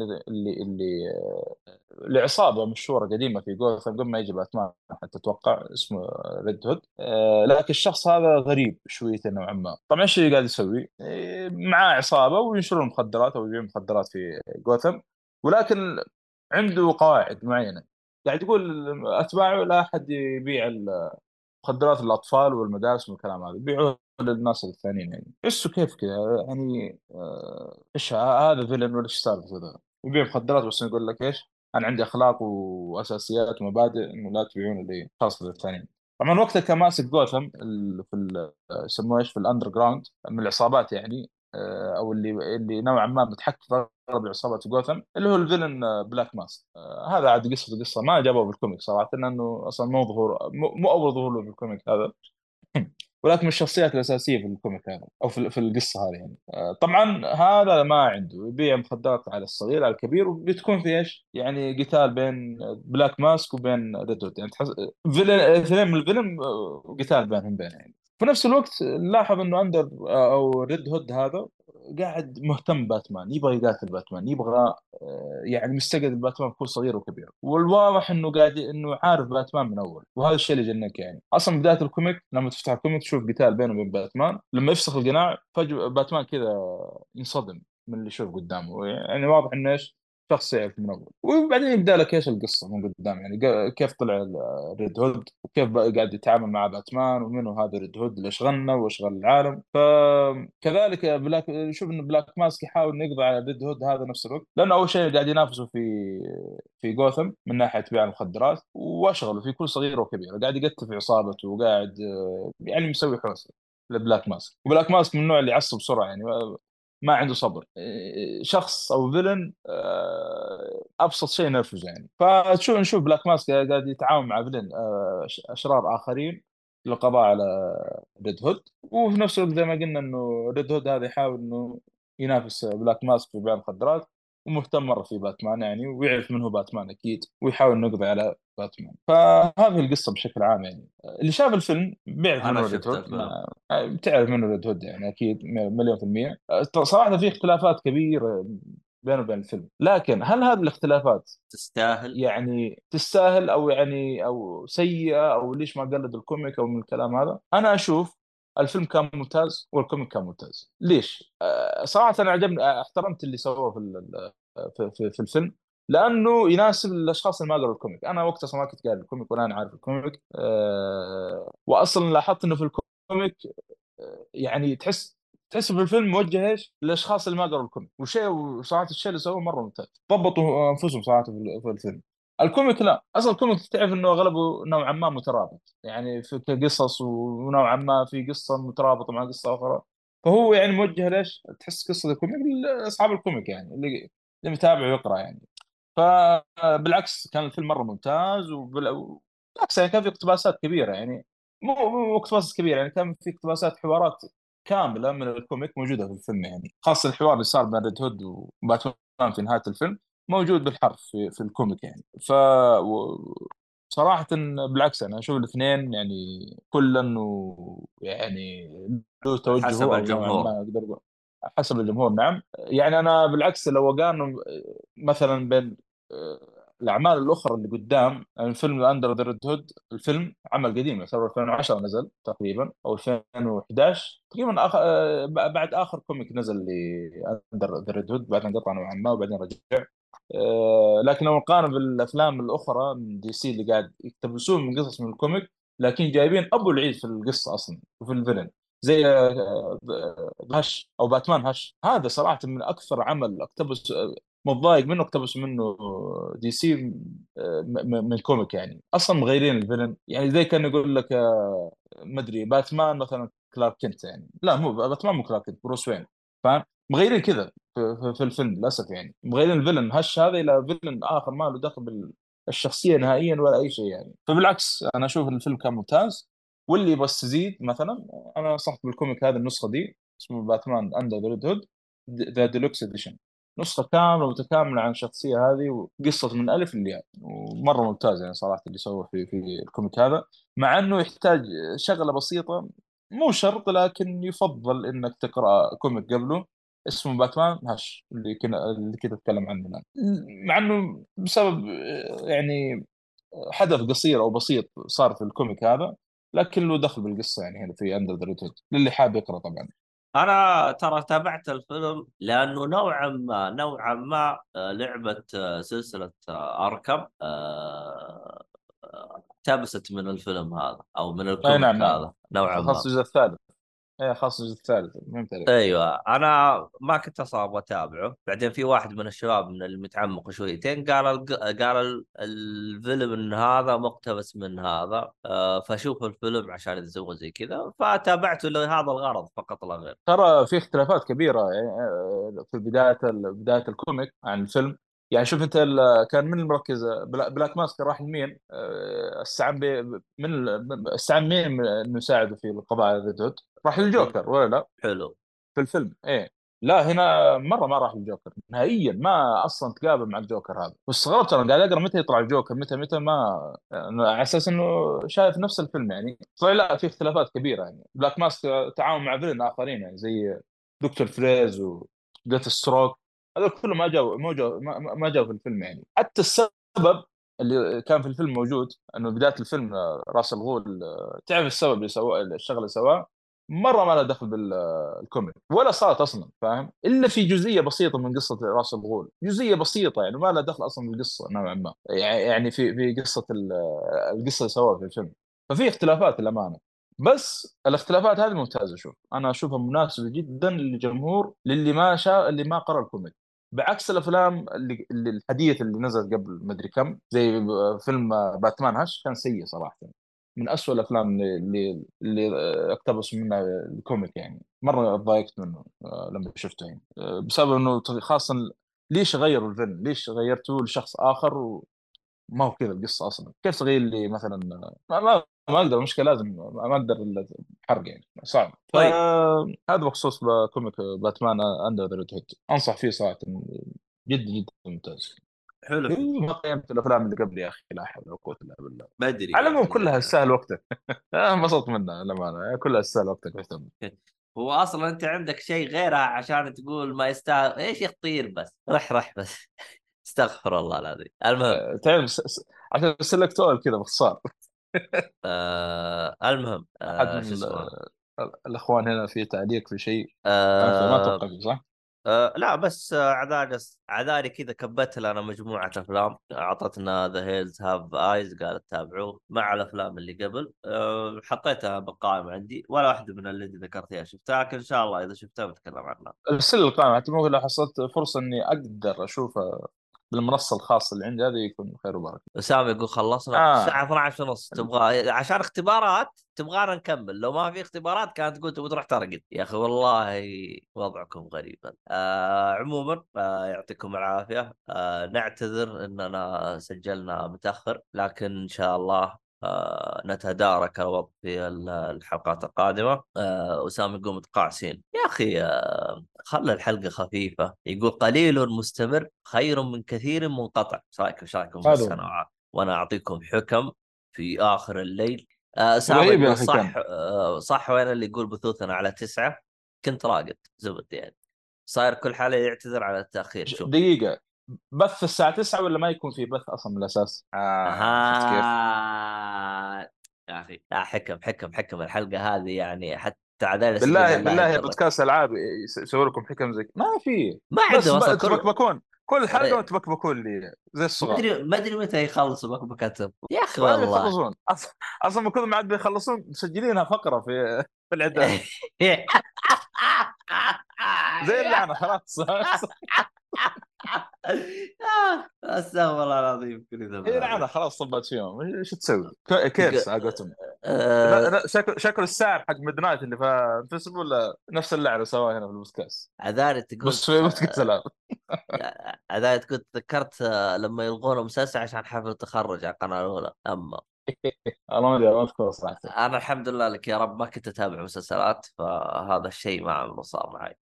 لعصابه مشهوره قديمه في جوثم قبل ما يجي باتمان، حتى اتوقع اسمه ريد هود. لكن الشخص هذا غريب شويتين نوعا ما. طبعا ايش اللي قاعد يسوي؟ معاه عصابه وينشرون مخدرات او يبيعون مخدرات في جوثم، ولكن عنده قواعد معينه، قاعد يقول اتباعه لا احد يبيع مخدرات الاطفال والمدارس والكلام هذا، يبيعوها للناس الثانيين يعني. تحسه كيف كذا يعني، ايش هذا فيلن ولا ايش سالفه ذا؟ يبيع مخدرات بس يقول لك ايش، انا عندي اخلاق واساسيات ومبادئ انه لا تبيعون اللي خاص للثانيين. طبعا وقتها كان ماسك جوثم في يسموه ايش، في الاندر جراوند من العصابات يعني، او اللي نوعا ما متحكم في اغلب العصابات في جوثم، اللي هو الفيلن بلاك ماسك. هذا عاد قصة ما جابوه بالكوميك صراحة، لأنه أصلا مو ظهور، مو أول ظهور له بالكوميك هذا ولكن من الشخصيات الأساسية في الكوميك هذا أو في القصة هذه يعني. طبعا هذا ما عنده، يبيع مخدرات على الصغير على الكبير، وبتكون في إيش يعني قتال بين بلاك ماسك وبين ريد هود يعني، تحس فيلن اثنين من الفيلم، وقتال بينهم يعني. في نفس الوقت نلاحظ انه اندر او ريد هود هذا قاعد مهتم باتمان، يبغى يقاتل باتمان، يبغى يعني مستقعد باتمان يكون صغير وكبير، والواضح انه قاعد انه عارف باتمان من اول، وهذا الشيء اللي جنك يعني. اصلا بدايه الكوميك لما تفتح الكوميك تشوف قتال بينه وبين باتمان، لما يفسخ القناع فجأة باتمان كذا ينصدم من اللي يشوف قدامه، يعني واضح انه ايش، شخص يعرف من اول. وبعدين يبدا لك ايش القصه من قدام يعني، كيف طلع ريد هود، وكيف بقى قاعد يتعامل مع باتمان، ومنه هذا ريد هود، ليش غنى وايش غنى العالم. فكذلك بلاك، شوف انه بلاك ماسك يحاول انه يقضي على ريد هود هذا نفس الوقت، لانه اول شيء قاعد ينافسه في جوثم من ناحيه بيع المخدرات، واشغله في كل صغيره وكبيره، قاعد يقتل في عصابته، وقاعد يعني مسوي حوسه لبلاك ماسك. وبلاك ماسك من النوع اللي يعصب بسرعه يعني، ما عنده صبر، شخص او فيلن ابسط شيء ينرفزه يعني. فتشوف نشوف بلاك ماسك قاعد يتعاون مع فيلن اشرار اخرين للقضاء على ريد هود، وفي نفس الوقت زي ما قلنا انه ريد هود هذا يحاول انه ينافس بلاك ماسك في بيع المخدرات، ومهتم مره في باتمان يعني، ويعرف من هو باتمان اكيد، ويحاول انه يقضي على باتمان. فهذه القصه بشكل عام يعني. اللي شاف الفيلم بيعرف انا منه ريد شفت هود، الفيلم. ما بتعرف منه ريد هود يعني اكيد، مليون في المية. صراحة في اختلافات كبيرة بينه وبين الفيلم، لكن هل هذه الاختلافات تستاهل. يعني تستاهل، او يعني او سيئة، او ليش ما قلد الكوميك او من الكلام هذا؟ انا اشوف الفيلم كان ممتاز والكوميك كان ممتاز. ليش؟ صراحة انا عجبني، احترمت اللي سووه في الفيلم، لانه يناسب الاشخاص اللي ما قروا الكوميك. انا وقتها أصلاً ما كنت قاري الكوميك ولا انا عارف الكوميك، واصلا لاحظت انه في الكوميك يعني تحس في الفيلم موجه ايش للاشخاص اللي ما قروا الكوميك، وشيء وصراحه الشيء اللي سووه مره ممتاز، ضبطوا انفسهم صراحه في الفيلم. الكوميك لا، اصلا الكوميك تعرف انه اغلبه نوعا ما مترابط يعني في كقصص، ونوعا ما في قصه مترابطه مع قصه اخرى. فهو يعني موجه ليش تحس قصه الكوميك لاصحاب الكوميك يعني، اللي متابع ويقرا يعني. فبالعكس كان الفيلم مره ممتاز، بالعكس يعني كان في اقتباسات كبيره يعني، مو اقتباسات كبيره يعني، كان في اقتباسات حوارات كامله من الكوميك موجوده في الفيلم يعني، خاصه الحوار اللي صار بين ريد هود وباتمان في نهايه الفيلم موجود بالحرف في الكوميك يعني. صراحة بالعكس أنا أشوف الاثنين يعني كل إنه يعني له توجهه، حسب أو نوعا الجمهور. ما أقدر أقول حسب الجمهور. نعم يعني أنا بالعكس لو أقارن مثلا بين الأعمال الأخرى اللي قدام، يعني فيلم أندر ذا ريد هود الفيلم عمل قديم يعتبر 2010 نزل تقريبا أو 2011 تقريبا، بعد آخر كوميك نزل لأندر ذا ريد هود، بعدين قطع نوعا ما وبعدين رجع. لكن لو نقارن بالافلام الاخرى من دي سي اللي قاعد يقتبسون من قصص من الكوميك، لكن جايبين ابو العيد في القصه اصلا وفي الفيلن، زي هش او باتمان هش، هذا صراحه من اكثر عمل اقتبس متضايق منه اقتبس منه دي سي من الكوميك يعني. اصلا مغيرين الفيلن يعني، زي كان يقول لك ما ادري باتمان مثلا كلارك كنت يعني، لا مو باتمان مو كلارك كنت، بروس وين، فاهم؟ مغيرين كذا في الفيلم للاسف يعني، مغيرين الفيلن هش هذا الى فيلن اخر ما له دخل بالشخصيه نهائيا ولا اي شيء يعني. فبالعكس انا اشوف ان الفيلم كان ممتاز. واللي بس تزيد مثلا، انا نصحت بالكوميك هذه النسخه دي اسمه باتمان اندر ذا ريد هود ذا ديلوكس اديشن، نسخه كامله متكامله عن الشخصيه هذه وقصه من الف للياء، ومره ممتاز يعني صراحه اللي سووه في الكوميك هذا. مع انه يحتاج شغله بسيطه، مو شرط لكن يفضل انك تقرا كوميك قبله اسمه باتمان هش اللي كنت اتكلم عنه الان، مع انه بسبب يعني حدث قصير او بسيط صار في الكوميك هذا، لكن له دخل بالقصه يعني هنا في اندر ذا ريد هود للي حاب يقرا طبعا. انا ترى تابعت الفيلم لانه نوعا ما لعبه سلسله اركم اقتبست من الفيلم هذا او من اي نعم الكوميك نعم، هذا نوعا خاص ما. الجزء الثالث. اي خاص الجزء الثالث فهمت عليك. ايوه انا ما كنت اصاب اتابعه، بعدين في واحد من الشباب من اللي متعمق شويتين قال الفيلم ان هذا مقتبس من هذا، فشوف الفيلم عشان يسوي زي كذا، فتابعته لهذا الغرض فقط لا غير. ترى في اختلافات كبيرة يعني في بداية الكوميك عن الفيلم. يعني شوف انت كان من المركز بلاك ماسك راح لمين؟ استعان استعان مين انه يساعده في القضاء على ذا دوت؟ راح للجوكر ولا لا؟ حلو. في الفيلم ايه. لا هنا مرة ما راح للجوكر نهائيا، ما اصلا تقابل مع الجوكر هذا. واستغربت انا قاعد اقرا متى يطلع الجوكر، متى ما على اساس انه شايف نفس الفيلم يعني. طلع لا في اختلافات كبيره يعني، بلاك ماسك تعاون مع فيلن اخرين يعني زي دكتور فريز وديث ستروك، هذول كلهم ما جاوا في الفيلم يعني. حتى السبب اللي كان في الفيلم موجود انه بدايه الفيلم راس الغول تعرف السبب اللي سواه الشغله اللي سواه مره ما له دخل بالكوميك ولا صارت اصلا، فاهم؟ الا في جزئيه بسيطه من قصه راس الغول، جزئيه بسيطه يعني ما لها دخل اصلا بالقصه نوعا ما يعني في قصه القصه اللي سواها في الفيلم. ففي اختلافات الامانه، بس الاختلافات هذه ممتازه. شوف انا اشوفها مناسبه جدا للجمهور للي ما شاء اللي ما قرأ الكوميك، بعكس الافلام اللي الحديث اللي نزل قبل مدري كم زي فيلم باتمان هش كان سيء صراحه، من أسوأ الافلام اللي اقتبسوا منها الكوميك يعني. مره ضايقت منه لما شفته يعني بسبب انه خاصه ليش غيروا الفيلم؟ ليش غيرتوه لشخص اخر وما هو كذا القصه اصلا؟ كيف تغير لي مثلا ما اقدر، مشكله لازم ما اقدر إلا حرق يعني صعب. طيب فهذا بخصوص كوميك باتمان اندر ذا ريد هيد، انصح فيه صراحه، جدا جدا ممتاز. حلو حلو. ما قيمت الافلام اللي قبل يا اخي، لا حول ولا قوه الا بالله. بدري على العموم يعني. كلها تستاهل وقتك. انبسطت منها للامانه، كلها تستاهل وقتك مهتم. هو اصلا انت عندك شيء غيرها عشان تقول ما يستاهل ايش يخطير، بس رح بس. استغفر الله العظيم. المهم. تعرف عشان سلكت كذا باختصار. المهم احد شو من اسمه. الاخوان هنا في تعليق في شيء، ما آه اتوقع فيه صح؟ لا بس عذاري كذا كبت لنا مجموعة أفلام أعطتنا ذا هيلز هاف آيز، قالت تابعوه مع الأفلام اللي قبل. حطيتها بالقائمة عندي، ولا واحدة من اللي أنت ذكرتيها شفتها، لكن إن شاء الله إذا شفتها بتكلم عنها. ارسل القائمه، حتى ممكن لو حصلت فرصه اني اقدر اشوفها بالمنصه الخاصه اللي عندي هذه يكون خير وبركه. أسامة يقول خلصنا اه الساعة 12 ونص، تبغى عشان اختبارات تبغانا نكمل؟ لو ما في اختبارات كانت تقول تبغى تروح ترقد يا أخي، والله وضعكم غريبا. عموما يعطيكم العافية. نعتذر أننا سجلنا متأخر، لكن إن شاء الله نتدارك الوضع في الحلقات القادمة. أسامة يقول متقاعسين يا أخي، خلى الحلقة خفيفة. يقول قليل مستمر خير من كثير منقطع. ايش رايكم في هذا هو. الصناعة؟ وانا اعطيكم حكم في اخر الليل. سامة رهيب يا يقول اخي كان. صح. صح، وين اللي يقول بثوثنا على 9؟ كنت راقد زبد يعني. صاير كل حالة يعتذر على التأخير. شوف، دقيقه، بث الساعه 9 ولا ما يكون في بث اصلا من الاساس؟ شفت كيف؟ يا اخي لا، حكم الحلقة هذه يعني، حتى عدالة سجل بالله بالله بالله يضرك. بودكاست العاب يسوي لكم حكم زي ما في. ما بس عندهم اصلا كل. تبكبكون كل حلقه وتبكبكون لي زي الصغار. ما ادري متى يخلصوا بكبكتهم يا اخي ولا والله. يخلصون اصلا من كثر ما عاد بيخلصون مسجلينها فقره في الاعداد زي اللعنه خلاص. استغفر الله العظيم، كل ذنب هي هذا. لعنه خلاص صبت فيهم، ايش تسوي؟ كيرس يق- على قولتهم. آه، شكل الساعر حق ميد نايت اللي في الفيسبوك، ولا نفس اللعنه سواها هنا في البودكاست؟ عذاري تقول بس في بودكاست العاب. عذاري تقول تذكرت لما يلغون مسلسل عشان حفل التخرج على القناة الأولى. أما والله ما ادري، ما اذكر صراحه. أنا الحمد لله لك يا رب ما كنت أتابع مسلسلات، فهذا الشيء ما عمره صار معي.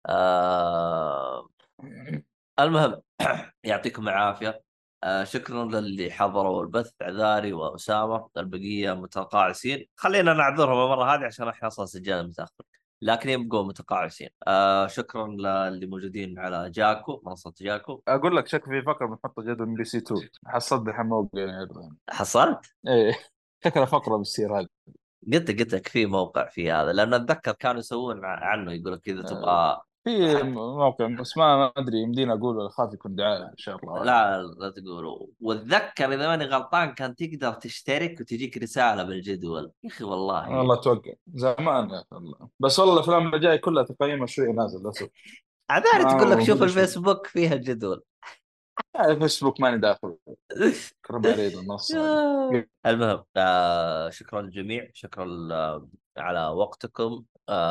المهم يعطيكم العافية. شكرا للي حضروا البث، عذاري وأسامة، البقية متقاعسين. خلينا نعذرهم المرة هذه عشان احنا أصلا سجلنا متأخر، لكن يبقوا متقاعسين. شكرا للي موجودين على جاكو، منصة جاكو. اقول لك شكل في فقره بنحط جدول ام بي سي 2، حصلت دحين موقع يعني. حصلت؟ ايه شكلها فقره بتصير هذه. قلت لك في موقع في هذا، لأن أتذكر كانوا يسوون عنه، يقول لك إذا تبغى في حق. موقع بس ما ادري يمدينا اقول ولا خاف يكون دعايه ان شاء الله اعلم. لا لا تقولوا. واتذكر اذا ماني غلطان كان تقدر تشترك وتجيك رساله بالجدول يا اخي والله. والله اتوقع زمان يا اخي والله، بس والله الافلام اللي جاي كلها تقييمها شوي نازل للاسف. عذاري ما تقول لك شوف موجوده شوي. الفيسبوك فيها الجدول. يعني فيسبوك ماني داخل، كرم علي المنصه هذه. المهم شكرا للجميع، شكرا على وقتكم.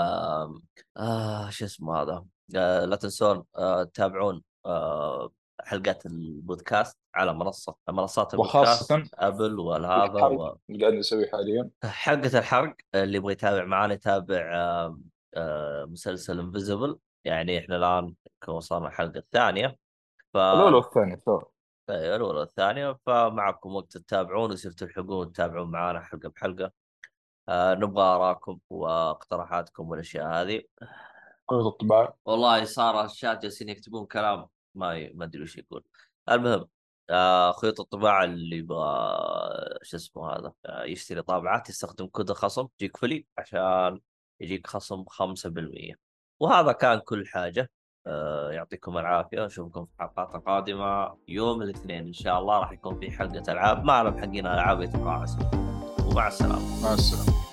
شو اسمه هذا. لا تنسون تتابعون حلقات البودكاست على منصات البودكاست، وخاصه ابل والهذا. الحرق اللي قاعد نسويه حاليا. حلقة الحرق اللي يبغى يتابع معانا يتابع مسلسل انفيزبل. يعني احنا الان وصلنا الحلقة الثانية. ف الاولى والثانيه سوا. أيوة، الأولى والثانية، فمعكم وقت تتابعون ويصير تلحقون تتابعون معانا حلقة بحلقة. نبغى آراءكم واقتراحاتكم والأشياء هذه. قوة الطباعه. والله صار الشات جالسين يكتبون كلام ما أدري وش يقول. المهم خيوط الطباعة اللي يبغى شو اسمه هذا يشتري طابعات يستخدم كود الخصم يجيك فلي عشان يجيك خصم 5%. وهذا كان كل حاجة. يعطيكم العافية، نشوفكم في الحلقات القادمة يوم الاثنين إن شاء الله. راح يكون في حلقة ألعاب، ما أعلم حقين ألعاب يتقاعسوا. ومع السلامة. مع السلامه.